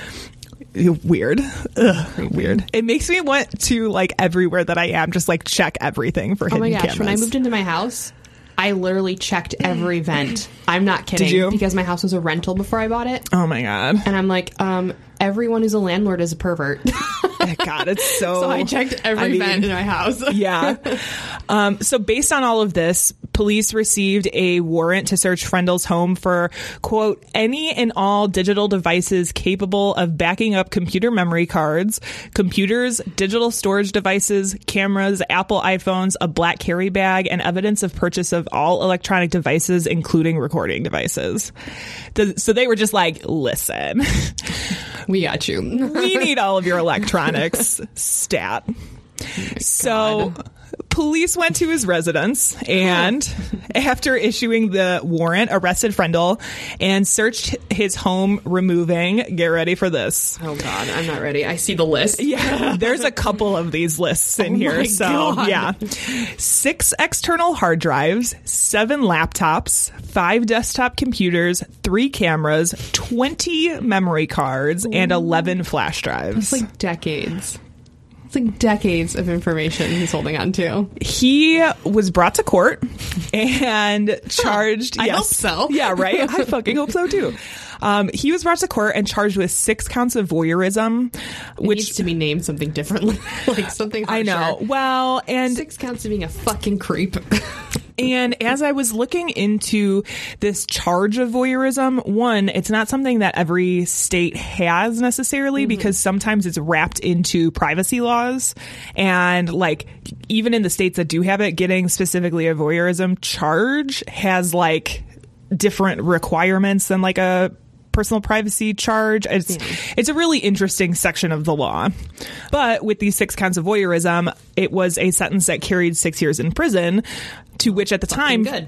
Speaker 4: Weird. Weird. It makes me want to, like, everywhere that I am, just like check everything for hidden cameras.
Speaker 6: When I moved into my house, I literally checked every vent. I'm not kidding.
Speaker 4: Did you?
Speaker 6: Because my house was a rental before I bought it.
Speaker 4: Oh my God.
Speaker 6: And I'm like, everyone who's a landlord is a pervert.
Speaker 4: God, it's so...
Speaker 6: So I checked every vent in my house.
Speaker 4: Yeah. So based on all of this, police received a warrant to search Frindle's home for, quote, any and all digital devices capable of backing up computer memory cards, computers, digital storage devices, cameras, Apple iPhones, a black carry bag, and evidence of purchase of all electronic devices, including recording devices. So they were just like, listen,
Speaker 6: we got you.
Speaker 4: we need all of your electronics. Stat. So police went to his residence and, after issuing the warrant, arrested Frindle and searched his home, removing, get ready for this.
Speaker 6: Oh God, I'm not ready. I see the list.
Speaker 4: Yeah, there's a couple of these lists in here.
Speaker 6: My
Speaker 4: So
Speaker 6: God.
Speaker 4: yeah, 6 external hard drives, 7 laptops, 5 desktop computers, 3 cameras, 20 memory cards, and 11 flash drives.
Speaker 6: It's like decades. It's like decades of information he's holding on to.
Speaker 4: He was brought to court and charged.
Speaker 6: I
Speaker 4: yes.
Speaker 6: hope so.
Speaker 4: Yeah, right? I fucking hope so too. He was brought to court and charged with 6 counts of voyeurism, which
Speaker 6: It needs to be named something differently. Like something harsher.
Speaker 4: I know. Well, and
Speaker 6: 6 counts of being a fucking creep.
Speaker 4: And as I was looking into this charge of voyeurism, one, it's not something that every state has necessarily, because sometimes it's wrapped into privacy laws. And like, even in the states that do have it, getting specifically a voyeurism charge has like different requirements than like a personal privacy charge. It's a really interesting section of the law. But with these 6 counts of voyeurism, it was a sentence that carried 6 years in prison, to which at the time,
Speaker 6: good.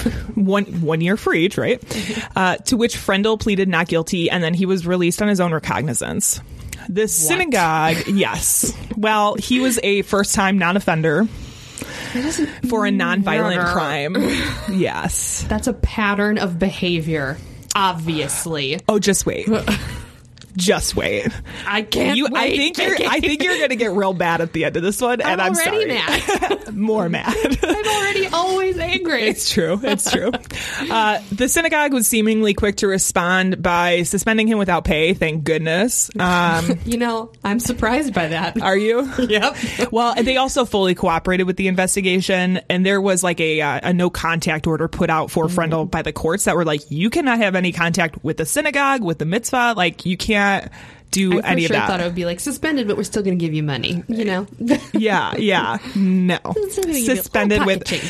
Speaker 4: 1 year for each, right? To which Frindle pleaded not guilty, and then he was released on his own recognizance. The synagogue, yes. Well, he was a first-time non-offender for a nonviolent crime. Yes.
Speaker 6: That's a pattern of behavior, obviously.
Speaker 4: Oh, just wait. Just wait.
Speaker 6: I can't wait.
Speaker 4: I think you're going to get real mad at the end of this one, and I'm sorry.
Speaker 6: mad.
Speaker 4: More mad.
Speaker 6: I'm already always angry.
Speaker 4: It's true. It's true. The synagogue was seemingly quick to respond by suspending him without pay. Thank goodness.
Speaker 6: You know, I'm surprised by that.
Speaker 4: Are you?
Speaker 6: Yep.
Speaker 4: Well, they also fully cooperated with the investigation, and there was like a no contact order put out for Frindle by the courts that were like, you cannot have any contact with the synagogue, with the mitzvah. Like, you can't do
Speaker 6: I
Speaker 4: any
Speaker 6: for sure
Speaker 4: of that.
Speaker 6: thought it would be like suspended, but we're still going to give you money. You know.
Speaker 4: Yeah. No. Suspended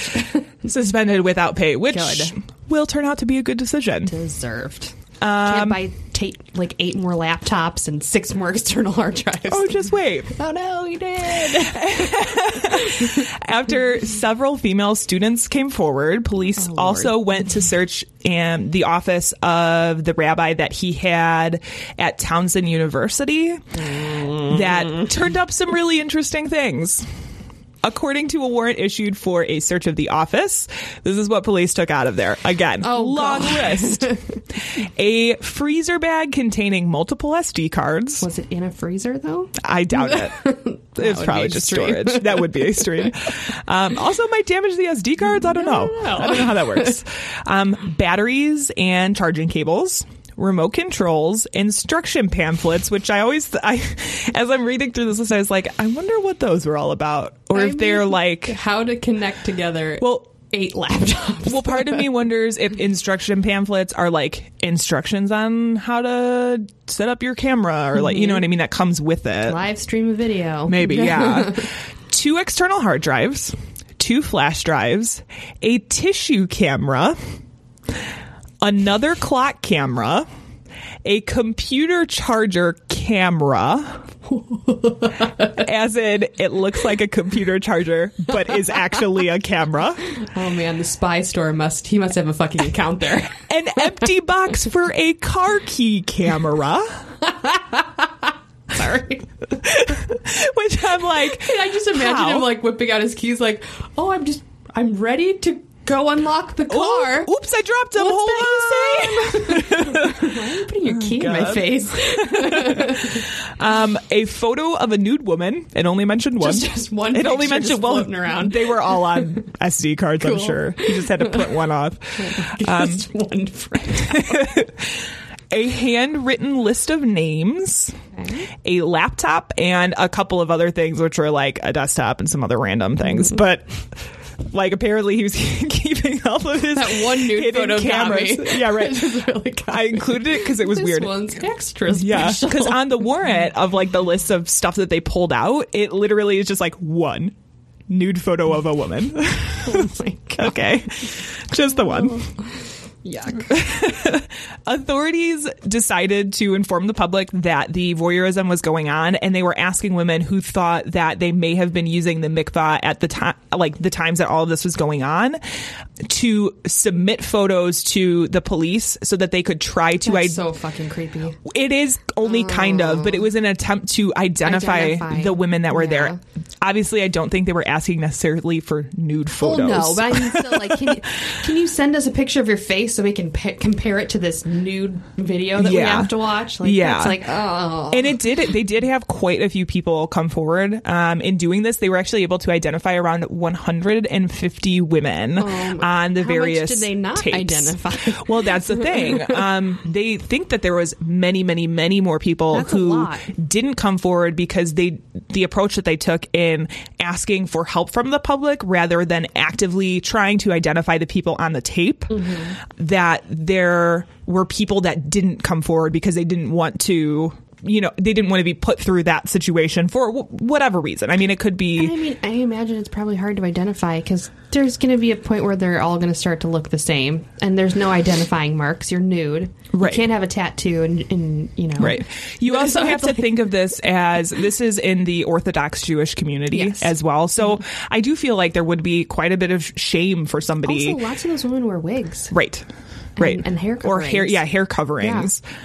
Speaker 4: without pay, which
Speaker 6: Good.
Speaker 4: will turn out to be a good decision.
Speaker 6: Deserved. Can't buy like 8 more laptops and 6 more external hard drives.
Speaker 4: Oh, just wait.
Speaker 6: Oh no, you did.
Speaker 4: After several female students came forward, police also went to search the office of the rabbi that he had at Townsend University that turned up some really interesting things. According to a warrant issued for a search of the office, this is what police took out of there. Again, long list. A freezer bag containing multiple SD cards.
Speaker 6: Was it in a freezer though?
Speaker 4: I doubt it. It's
Speaker 6: would
Speaker 4: probably
Speaker 6: be
Speaker 4: just
Speaker 6: extreme.
Speaker 4: storage. That would be extreme. Also might damage the SD cards. I don't know. I don't know how that works. Batteries and charging cables. Remote controls, instruction pamphlets, which as I'm reading through this list, I was like, I wonder what those were all about. Or if they're like...
Speaker 6: How to connect together.
Speaker 4: Well,
Speaker 6: 8 laptops.
Speaker 4: Well, part of me wonders if instruction pamphlets are like instructions on how to set up your camera or like, you know what I mean? That comes with it.
Speaker 6: Live stream a video.
Speaker 4: Maybe, yeah. 2 external hard drives, 2 flash drives, a tissue camera, another clock camera, a computer charger camera, as in it looks like a computer charger, but is actually a camera.
Speaker 6: Oh man, the spy store he must have a fucking account there.
Speaker 4: An empty box for a car key camera.
Speaker 6: Sorry.
Speaker 4: Which I'm like,
Speaker 6: I just imagine him like whipping out his keys like, oh, I'm ready to go unlock the car.
Speaker 4: Oops, I dropped them.
Speaker 6: Hold on. Why are you putting your key in my face?
Speaker 4: A photo of a nude woman. It only mentioned one.
Speaker 6: Just one.
Speaker 4: It only mentioned
Speaker 6: floating around.
Speaker 4: They were all on SD cards, cool. I'm sure. He just had to print one off.
Speaker 6: Just one print.
Speaker 4: A handwritten list of names, a laptop, and a couple of other things, which were like a desktop and some other random things. But like apparently he was keeping all of his
Speaker 6: that one nude
Speaker 4: hidden
Speaker 6: photo
Speaker 4: cameras. Yeah, right.
Speaker 6: Really
Speaker 4: I included it because it was weird.
Speaker 6: This one's extra special.
Speaker 4: Yeah, because on the warrant of like the list of stuff that they pulled out, it literally is just like one nude photo of a woman.
Speaker 6: Oh my God.
Speaker 4: Okay, just the one.
Speaker 6: Yuck.
Speaker 4: Authorities decided to inform the public that the voyeurism was going on, and they were asking women who thought that they may have been using the mikvah at the time, like the times that all of this was going on, to submit photos to the police so that they could try to.
Speaker 6: That's so fucking creepy.
Speaker 4: It is only kind of, but it was an attempt to identify the women that were there. Obviously, I don't think they were asking necessarily for nude photos.
Speaker 6: Oh no, but I mean, still, like, can you send us a picture of your face so we can compare it to this nude video that we have to watch? Like, it's like, oh.
Speaker 4: And they did have quite a few people come forward. In doing this, they were actually able to identify around 150 women on the various
Speaker 6: tapes. How much did they not identify?
Speaker 4: Well, that's the thing. They think that there was many, many, many more people who didn't come forward because the approach that they took in asking for help from the public rather than actively trying to identify the people on the tape, that there were people that didn't come forward because they didn't want to, they didn't want to be put through that situation for whatever reason. I mean, it could be...
Speaker 6: I mean, I imagine it's probably hard to identify because there's going to be a point where they're all going to start to look the same and there's no identifying marks. You're nude. Right. You can't have a tattoo and
Speaker 4: Right. You also have to think of this as this is in the Orthodox Jewish community as well. So I do feel like there would be quite a bit of shame for somebody.
Speaker 6: Also, lots of those women wear wigs.
Speaker 4: Right.
Speaker 6: And hair coverings.
Speaker 4: Or hair coverings. Yeah.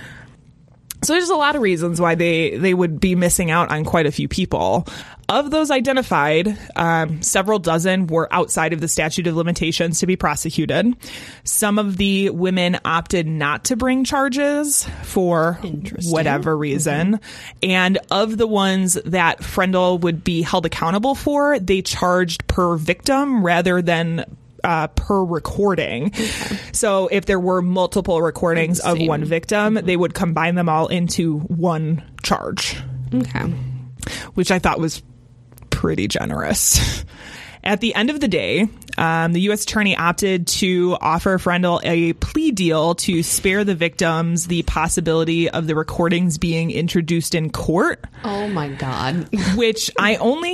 Speaker 4: So there's a lot of reasons why they would be missing out on quite a few people. Of those identified, several dozen were outside of the statute of limitations to be prosecuted. Some of the women opted not to bring charges for whatever reason. And of the ones that Frendl would be held accountable for, they charged per victim rather than per recording. Okay. So if there were multiple recordings of one victim, they would combine them all into one charge.
Speaker 6: Okay.
Speaker 4: Which I thought was pretty generous. At the end of the day, the U.S. attorney opted to offer Frendl a plea deal to spare the victims the possibility of the recordings being introduced in court.
Speaker 6: Oh my God.
Speaker 4: Which I only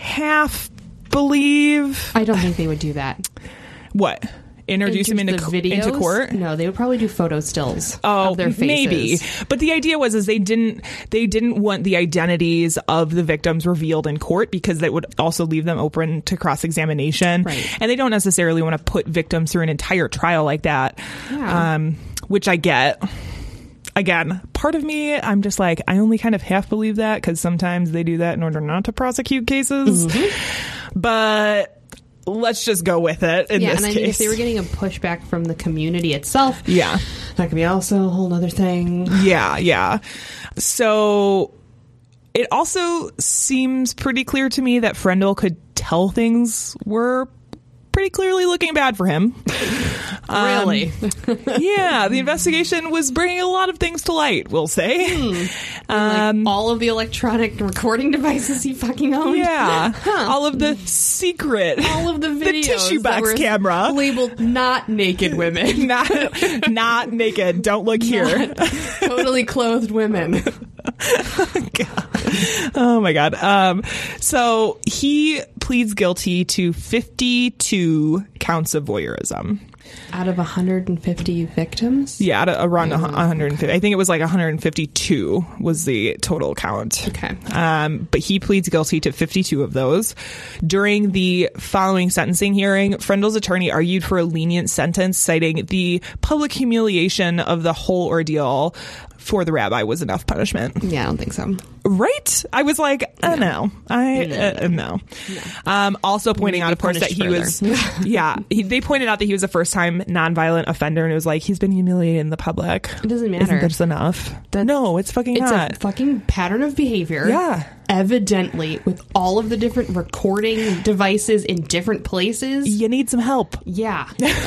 Speaker 4: half believe.
Speaker 6: I don't think they would do that.
Speaker 4: What? Introduce them into court?
Speaker 6: No, they would probably do photo stills of their faces.
Speaker 4: Maybe. But the idea was they didn't want the identities of the victims revealed in court because that would also leave them open to cross-examination.
Speaker 6: Right.
Speaker 4: And they don't necessarily want to put victims through an entire trial like that, which I get. Again, part of me, I'm just like, I only kind of half believe that because sometimes they do that in order not to prosecute cases. Mm-hmm. But let's just go with it in this case.
Speaker 6: Mean, if they were getting a pushback from the community itself,
Speaker 4: that
Speaker 6: could be also a whole other thing.
Speaker 4: Yeah. So it also seems pretty clear to me that Frendl could tell things were pretty clearly looking bad for him.
Speaker 6: Really?
Speaker 4: Yeah, the investigation was bringing a lot of things to light, we'll say.
Speaker 6: Like all of the electronic recording devices he fucking owned?
Speaker 4: Yeah. All of the secret.
Speaker 6: All of the videos.
Speaker 4: The tissue
Speaker 6: that
Speaker 4: box
Speaker 6: were
Speaker 4: camera.
Speaker 6: labeled not naked women.
Speaker 4: not naked. Don't look here.
Speaker 6: Totally clothed women.
Speaker 4: Oh my God. So he pleads guilty to 52 counts of voyeurism.
Speaker 6: Out of 150 victims?
Speaker 4: Yeah, around 150. I think it was like 152 was the total count.
Speaker 6: Okay.
Speaker 4: But he pleads guilty to 52 of those. During the following sentencing hearing, Frendel's attorney argued for a lenient sentence, citing the public humiliation of the whole ordeal for the rabbi was enough punishment.
Speaker 6: Yeah, I don't think so.
Speaker 4: Right? I was like, no. No. Also pointing out, of course, that he was, they pointed out that he was a first-time nonviolent offender, and it was like, he's been humiliated in the public.
Speaker 6: It doesn't matter.
Speaker 4: Isn't this enough? No, it's fucking not.
Speaker 6: It's a fucking pattern of behavior.
Speaker 4: Yeah.
Speaker 6: Evidently, with all of the different recording devices in different places.
Speaker 4: You need some help.
Speaker 6: Yeah.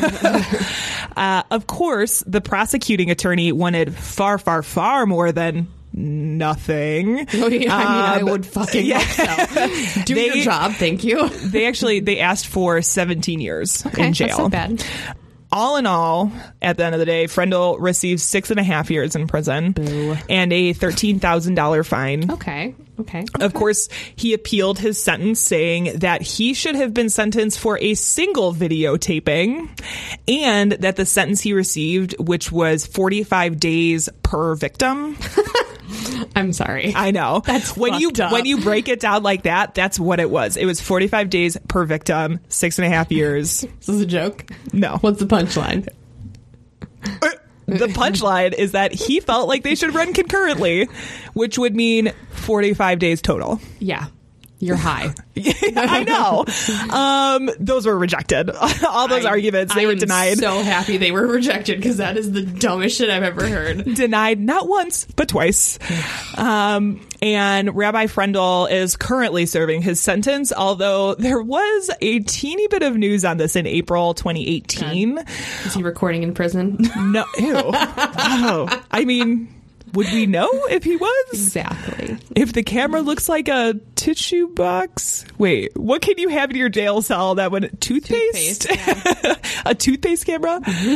Speaker 4: Of course, the prosecuting attorney wanted far, far, far more than nothing.
Speaker 6: Oh, yeah, I would fucking hope so. Do your job, thank you.
Speaker 4: They asked for 17 years in jail.
Speaker 6: That's not bad.
Speaker 4: All in all, at the end of the day, Frendel received 6.5 years in prison.
Speaker 6: Boo.
Speaker 4: And a $13,000 fine.
Speaker 6: Okay.
Speaker 4: Of course, he appealed his sentence, saying that he should have been sentenced for a single videotaping, and that the sentence he received, which was 45 days per victim.
Speaker 6: I'm sorry.
Speaker 4: I know.
Speaker 6: That's
Speaker 4: when
Speaker 6: fucked
Speaker 4: you break it down like that, that's what it was. It was 45 days per victim, 6.5 years.
Speaker 6: This is a joke?
Speaker 4: No.
Speaker 6: What's the punchline?
Speaker 4: The punchline is that he felt like they should run concurrently, which would mean 45 days total.
Speaker 6: Yeah. You're high.
Speaker 4: I know. Those were rejected. All those arguments, they were denied.
Speaker 6: I'm so happy they were rejected, because that is the dumbest shit I've ever heard.
Speaker 4: Denied not once, but twice. And Rabbi Frendel is currently serving his sentence, although there was a teeny bit of news on this in April 2018.
Speaker 6: Is he recording in prison?
Speaker 4: No. Ew. Oh. I mean, would we know if he was?
Speaker 6: Exactly.
Speaker 4: If the camera looks like a tissue box. Wait, what can you have in your jail cell that would... Toothpaste?
Speaker 6: Yeah.
Speaker 4: A toothpaste camera?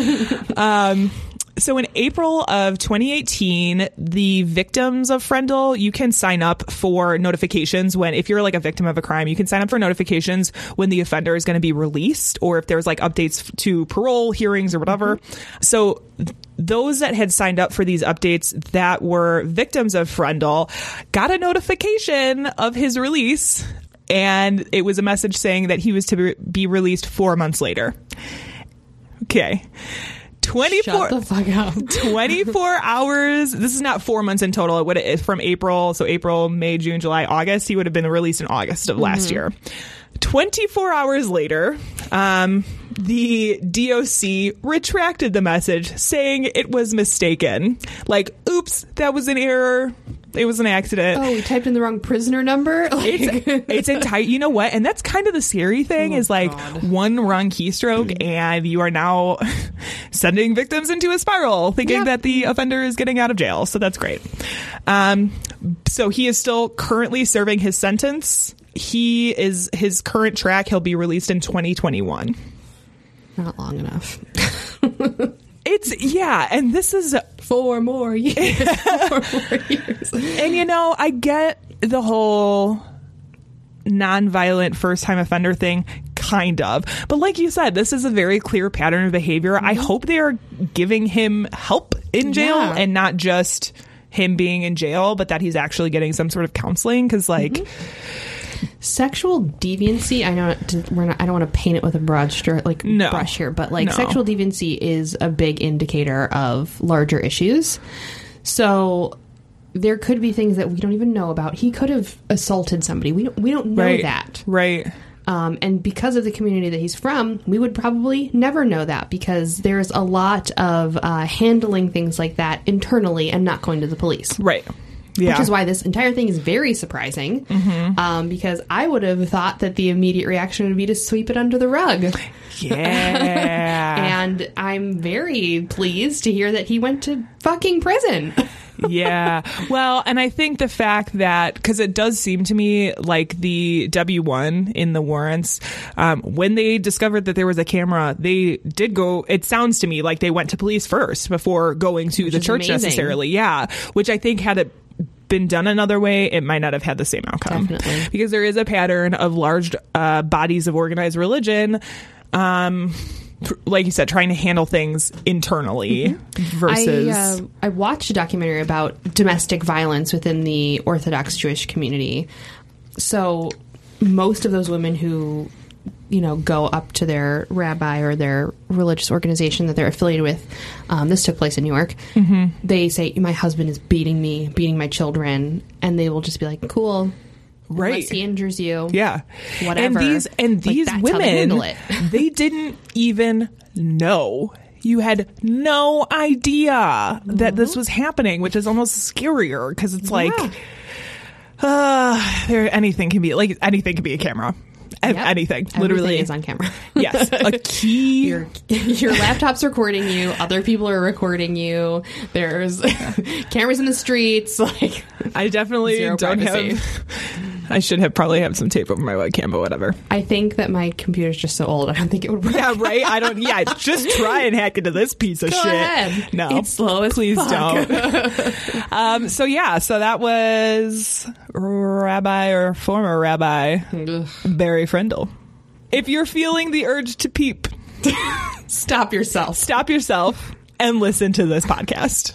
Speaker 4: So in April of 2018, the victims of Frendel, you can sign up for notifications when, if you're like a victim of a crime, you can sign up for notifications when the offender is going to be released, or if there's like updates to parole hearings or whatever. Mm-hmm. So those that had signed up for these updates that were victims of Frendel got a notification of his release, and it was a message saying that he was to be released 4 months later. Okay. 24
Speaker 6: Shut the fuck up.
Speaker 4: 24 hours. This is not 4 months in total. It would have from April. So April, May, June, July, August. He would have been released in August of last year. 24 hours later, the DOC retracted the message, saying it was mistaken. Like, oops, that was an error. It was an accident.
Speaker 6: Oh, we typed in the wrong prisoner number?
Speaker 4: It's entire. You know what? And that's kind of the scary thing is like one wrong keystroke and you are now sending victims into a spiral thinking that the offender is getting out of jail. So that's great. So he is still currently serving his sentence. His current track. He'll be released in 2021.
Speaker 6: Not long enough.
Speaker 4: And this is
Speaker 6: 4 more years. 4 more years.
Speaker 4: And I get the whole nonviolent first-time offender thing, kind of. But like you said, this is a very clear pattern of behavior. Mm-hmm. I hope they are giving him help in jail and not just him being in jail, but that he's actually getting some sort of counseling, because
Speaker 6: sexual deviancy, I know I don't want to paint it with a broad stroke, brush here, but sexual deviancy is a big indicator of larger issues. So there could be things that we don't even know about. He could have assaulted somebody. We don't know that.
Speaker 4: Right.
Speaker 6: And because of the community that he's from, we would probably never know that, because there's a lot of handling things like that internally and not going to the police.
Speaker 4: Right.
Speaker 3: which is why this entire thing is very surprising, because I would have thought that the immediate reaction would be to sweep it under the rug.
Speaker 4: Yeah.
Speaker 3: And I'm very pleased to hear that he went to fucking prison.
Speaker 4: Yeah. Well, and I think the fact that, because it does seem to me like the W1 in the warrants, when they discovered that there was a camera, they did go, it sounds to me like they went to police first before going to the church necessarily. Yeah. Which I think had it been done another way, it might not have had the same outcome.
Speaker 3: Definitely.
Speaker 4: Because there is a pattern of large bodies of organized religion, like you said, trying to handle things internally versus...
Speaker 3: I watched a documentary about domestic violence within the Orthodox Jewish community. So most of those women who, go up to their rabbi or their religious organization that they're affiliated with, this took place in New York, they say, my husband is beating me, beating my children, and they will just be like, cool.
Speaker 4: Right.
Speaker 3: Unless he injures you.
Speaker 4: Yeah.
Speaker 3: Whatever.
Speaker 4: And these
Speaker 3: that's
Speaker 4: women,
Speaker 3: how they handle it.
Speaker 4: they didn't even know. You had no idea that this was happening, which is almost scarier because it's like, anything can be a camera.
Speaker 3: Yep.
Speaker 4: Anything. Literally.
Speaker 3: Everything is on camera.
Speaker 4: Yes. A key.
Speaker 3: Your laptop's recording you. Other people are recording you. There's cameras in the streets. Like,
Speaker 4: I definitely don't
Speaker 3: privacy.
Speaker 4: I should have probably have some tape over my webcam, but whatever.
Speaker 3: I think that my computer's just so old. I don't think it would work.
Speaker 4: Yeah, right? Just try and hack into this piece of
Speaker 3: Go
Speaker 4: shit.
Speaker 3: ahead.
Speaker 4: No.
Speaker 3: It's slow as
Speaker 4: Please
Speaker 3: fuck.
Speaker 4: don't. So that was Rabbi or former Rabbi Barry Frindle. If you're feeling the urge to peep,
Speaker 3: Stop yourself
Speaker 4: and listen to this podcast.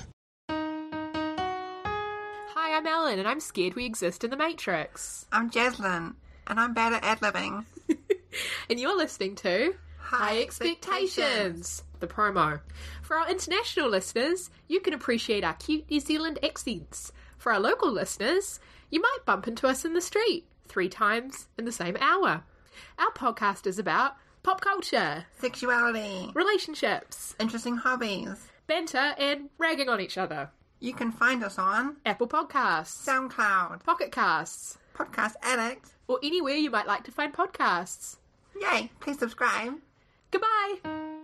Speaker 7: Hi, I'm Ellen, and I'm scared we exist in the Matrix.
Speaker 8: I'm Jaslyn, and I'm bad at ad-libbing.
Speaker 7: And you're listening to High Expectations, the promo. For our international listeners, you can appreciate our cute New Zealand accents. For our local listeners, you might bump into us in the street 3 times in the same hour. Our podcast is about pop culture,
Speaker 8: Sexuality,
Speaker 7: relationships,
Speaker 8: interesting hobbies,
Speaker 7: banter, and ragging on each other.
Speaker 8: You can find us on
Speaker 7: Apple Podcasts,
Speaker 8: SoundCloud,
Speaker 7: Pocket Casts,
Speaker 8: Podcast Addict,
Speaker 7: or anywhere you might like to find podcasts.
Speaker 8: Yay, please subscribe.
Speaker 7: Goodbye!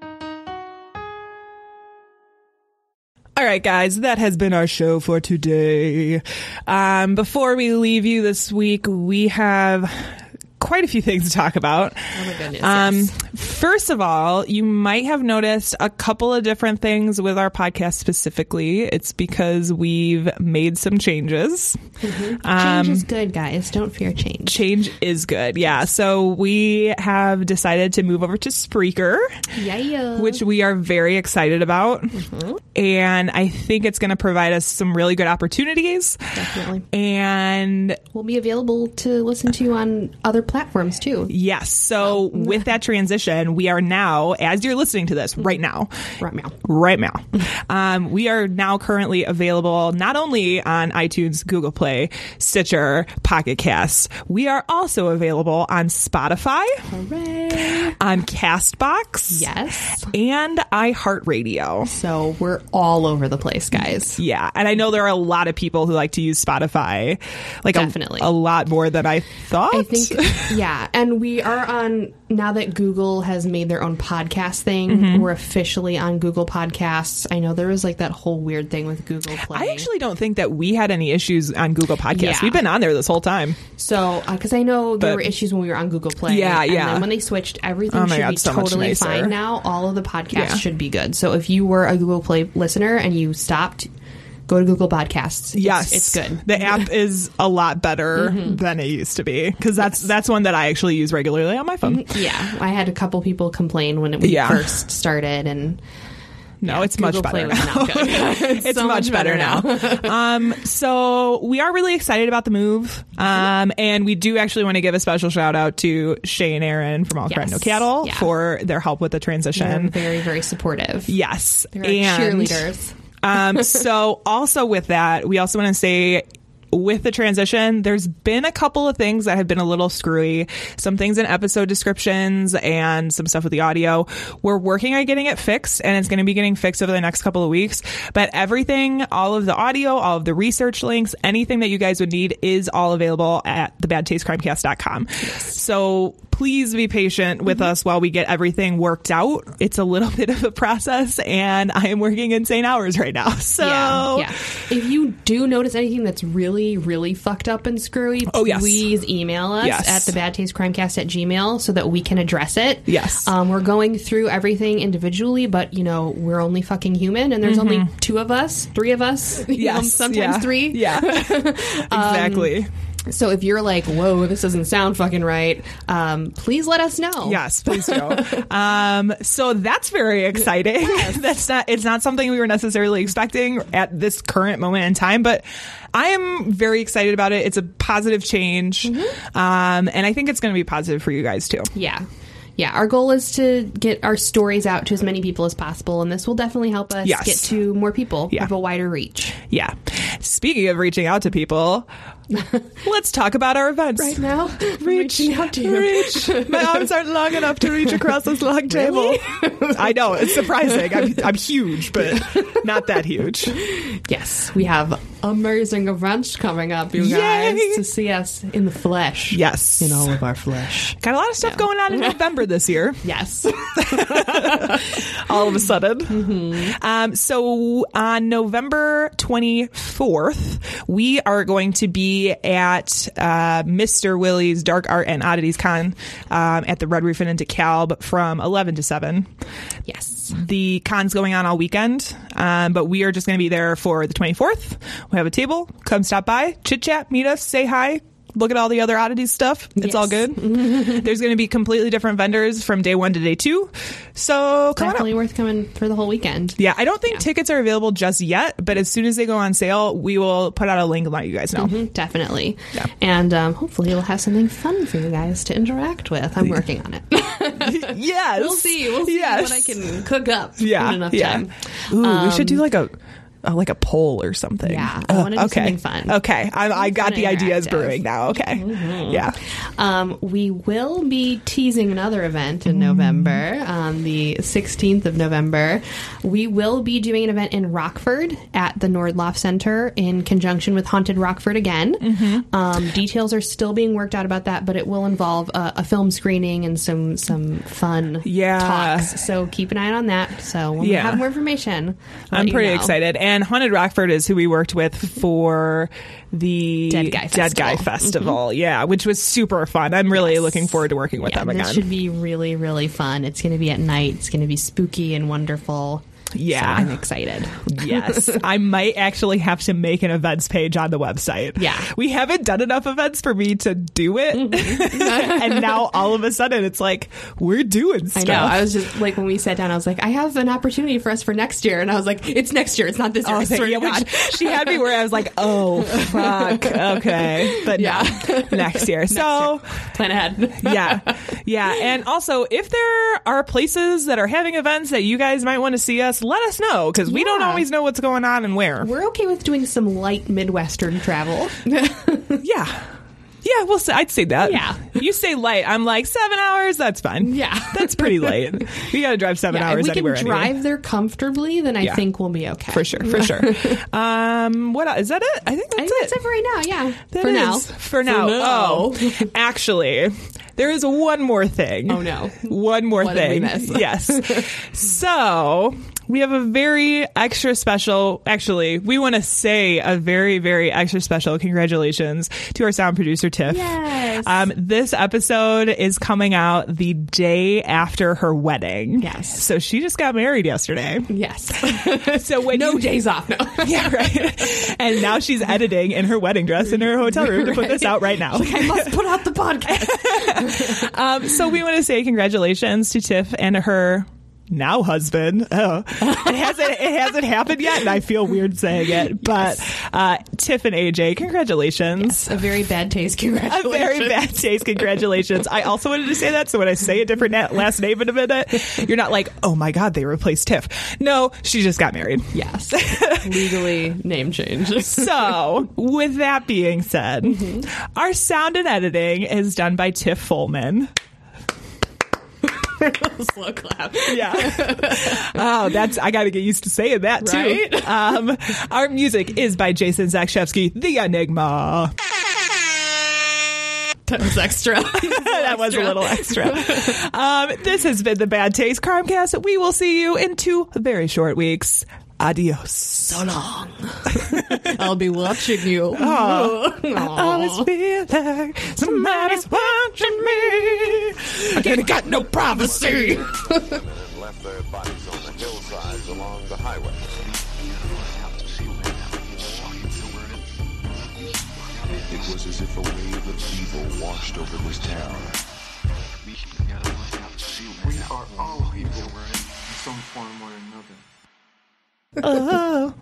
Speaker 4: All right, guys, that has been our show for today. Before we leave you this week, we have quite a few things to talk about.
Speaker 3: Oh my goodness. Yes.
Speaker 4: First of all, you might have noticed a couple of different things with our podcast specifically. It's because we've made some changes.
Speaker 3: Change is good, guys. Don't fear change.
Speaker 4: Change is good. Yeah. So we have decided to move over to Spreaker, which we are very excited about. And I think it's going to provide us some really good opportunities.
Speaker 3: Definitely.
Speaker 4: And
Speaker 3: we'll be available to listen to on other platforms too.
Speaker 4: Yes. So with that transition, we are now, as you're listening to this right now, we are now currently available not only on iTunes, Google Play, Stitcher, Pocket Casts. We are also available on Spotify, on Castbox,
Speaker 3: yes,
Speaker 4: and iHeartRadio.
Speaker 3: So we're all over the place, guys.
Speaker 4: Yeah, and I know there are a lot of people who like to use Spotify, like
Speaker 3: definitely
Speaker 4: a lot more than I thought.
Speaker 3: I think, yeah, and we are on, now that Google has made their own podcast thing, we're officially on Google Podcasts. I know there was like that whole weird thing with Google Play.
Speaker 4: I actually don't think that we had any issues on Google Podcasts. Yeah. We've been on there this whole time.
Speaker 3: So, because I know there were issues when we were on Google Play.
Speaker 4: Yeah,
Speaker 3: and then when they switched, everything should be totally fine now. All of the podcasts should be good. So if you were a Google Play listener and you stopped, go to Google Podcasts.
Speaker 4: Yes,
Speaker 3: it's good.
Speaker 4: The app is a lot better than it used to be, because that's one that I actually use regularly on my phone.
Speaker 3: Yeah, I had a couple people complain when we first started, and
Speaker 4: it's much better now. It's so much better now. So we are really excited about the move, and we do actually want to give a special shout out to Shay and Aaron from All Crime No Cattle for their help with the transition.
Speaker 3: They're very, very supportive.
Speaker 4: Yes,
Speaker 3: they're cheerleaders.
Speaker 4: So also with that, we also want to say, with the transition, there's been a couple of things that have been a little screwy. Some things in episode descriptions and some stuff with the audio. We're working on getting it fixed, and it's going to be getting fixed over the next couple of weeks. But everything, all of the audio, all of the research links, anything that you guys would need is all available at thebadtastecrimecast.com. So please be patient with us while we get everything worked out. It's a little bit of a process, and I am working insane hours right now. So
Speaker 6: yeah. If you do notice anything that's really, really fucked up and screwy, please email us at thebadtastecrimecast@gmail.com so that we can address it.
Speaker 4: Yes.
Speaker 6: We're going through everything individually, but, we're only fucking human, and there's only 2 of us, 3 of us, sometimes 3.
Speaker 4: Yeah, exactly.
Speaker 6: So if you're like, whoa, this doesn't sound fucking right, please let us know.
Speaker 4: Yes, please do. So that's very exciting. Yes. It's not something we were necessarily expecting at this current moment in time, but I am very excited about it. It's a positive change. And I think it's going to be positive for you guys too.
Speaker 6: Yeah. Yeah, our goal is to get our stories out to as many people as possible, and this will definitely help us get to more people, have a wider reach.
Speaker 4: Yeah. Speaking of reaching out to people, let's talk about our events.
Speaker 6: Right now? Reaching out to you.
Speaker 4: My arms aren't long enough to reach across this long table. I know, it's surprising. I'm huge, but not that huge.
Speaker 6: Yes, we have amazing events coming up, you guys, to see us in the flesh.
Speaker 4: Yes.
Speaker 6: In all of our flesh.
Speaker 4: Got a lot of stuff going on in November this year.
Speaker 6: Yes.
Speaker 4: All of a sudden. So on November 24th, we are going to be at Mr. Willie's Dark Art and Oddities Con at the Red Roof Inn in DeKalb from 11 to 7.
Speaker 6: Yes.
Speaker 4: The con's going on all weekend, but we are just going to be there for the 24th. We have a table. Come stop by, chit chat, meet us, say hi. Look at all the other oddities stuff. It's all good. There's going to be completely different vendors from day 1 to day 2. So come
Speaker 6: definitely worth coming for the whole weekend.
Speaker 4: Yeah, I don't think tickets are available just yet, but as soon as they go on sale, we will put out a link and let you guys know.
Speaker 6: Definitely. Yeah. And hopefully we'll have something fun for you guys to interact with. I'm working on it.
Speaker 4: Yes.
Speaker 6: We'll see what I can cook up in enough time.
Speaker 4: Ooh, we should do like a poll or something.
Speaker 6: Yeah, I want to do something fun.
Speaker 4: Okay, I got the ideas brewing now. Okay, yeah.
Speaker 6: We will be teasing another event in November, on the 16th of November. We will be doing an event in Rockford at the Nordloff Center in conjunction with Haunted Rockford again. Details are still being worked out about that, but it will involve a film screening and some fun talks. So keep an eye on that. So when we have more information,
Speaker 4: I'm pretty excited. And Haunted Rockford is who we worked with for the
Speaker 6: Dead Guy Festival.
Speaker 4: Yeah, which was super fun. I'm really looking forward to working with them again.
Speaker 6: This should be really, really fun. It's going to be at night. It's going to be spooky and wonderful.
Speaker 4: Yeah.
Speaker 6: So I'm excited.
Speaker 4: Yes. I might actually have to make an events page on the website.
Speaker 6: Yeah.
Speaker 4: We haven't done enough events for me to do it. And now all of a sudden it's like, we're doing stuff.
Speaker 6: I know. I was just like, when we sat down, I was like, I have an opportunity for us for next year. And I was like, it's next year. It's not this year. I swear to God.
Speaker 4: She had me where I was like, oh, fuck. Okay. But no, next year. So
Speaker 6: plan ahead.
Speaker 4: Yeah. And also, if there are places that are having events that you guys might want to see us, let us know, because we don't always know what's going on and where.
Speaker 6: We're okay with doing some light Midwestern travel.
Speaker 4: Yeah, well, I'd say that.
Speaker 6: Yeah.
Speaker 4: You say light, I'm like 7 hours. That's fine.
Speaker 6: Yeah.
Speaker 4: That's pretty late. You got to drive 7 hours anywhere.
Speaker 6: If we can drive there comfortably, then I think we'll be okay.
Speaker 4: For sure. What else? Is that it? I think that's
Speaker 6: it for right now. Yeah.
Speaker 4: For now. Oh, actually, there is one more thing.
Speaker 6: Oh no.
Speaker 4: One more thing.
Speaker 6: Did we miss?
Speaker 4: Yes. So we have a very extra special, actually, we want to say a very, very extra special congratulations to our sound producer, Tiff.
Speaker 6: Yes.
Speaker 4: This episode is coming out the day after her wedding.
Speaker 6: Yes.
Speaker 4: So she just got married yesterday.
Speaker 6: Yes.
Speaker 4: So when
Speaker 6: days off. No.
Speaker 4: Yeah, right. And now she's editing in her wedding dress in her hotel room to put this out right now.
Speaker 6: Like, I must put out the podcast.
Speaker 4: So we want to say congratulations to Tiff and her now husband. Oh, it hasn't happened yet, and I feel weird saying it. But Tiff and AJ, congratulations.
Speaker 6: Yes, a very bad taste. Congratulations.
Speaker 4: A very bad taste. Congratulations. I also wanted to say that, so when I say a different last name in a minute, you're not like, oh my God, they replaced Tiff. No, she just got married.
Speaker 6: Yes. Legally name change.
Speaker 4: So, with that being said, our sound and editing is done by Tiff Fullman.
Speaker 6: Slow clap.
Speaker 4: Yeah. Oh, I got to get used to saying that too.
Speaker 6: Right?
Speaker 4: Our music is by Jason Zakshevsky, The Enigma.
Speaker 6: That was extra.
Speaker 4: That was a little extra. This has been the Bad Taste Crimecast. We will see you in 2 very short weeks. Adios.
Speaker 6: So long. I'll be watching you.
Speaker 4: I always feel like somebody's watching me. I ain't got no privacy.
Speaker 9: Left their bodies on the hillsides along the highway. It was as if a wave of evil washed over this town.
Speaker 2: We are all evil in some form or another.
Speaker 4: Oh.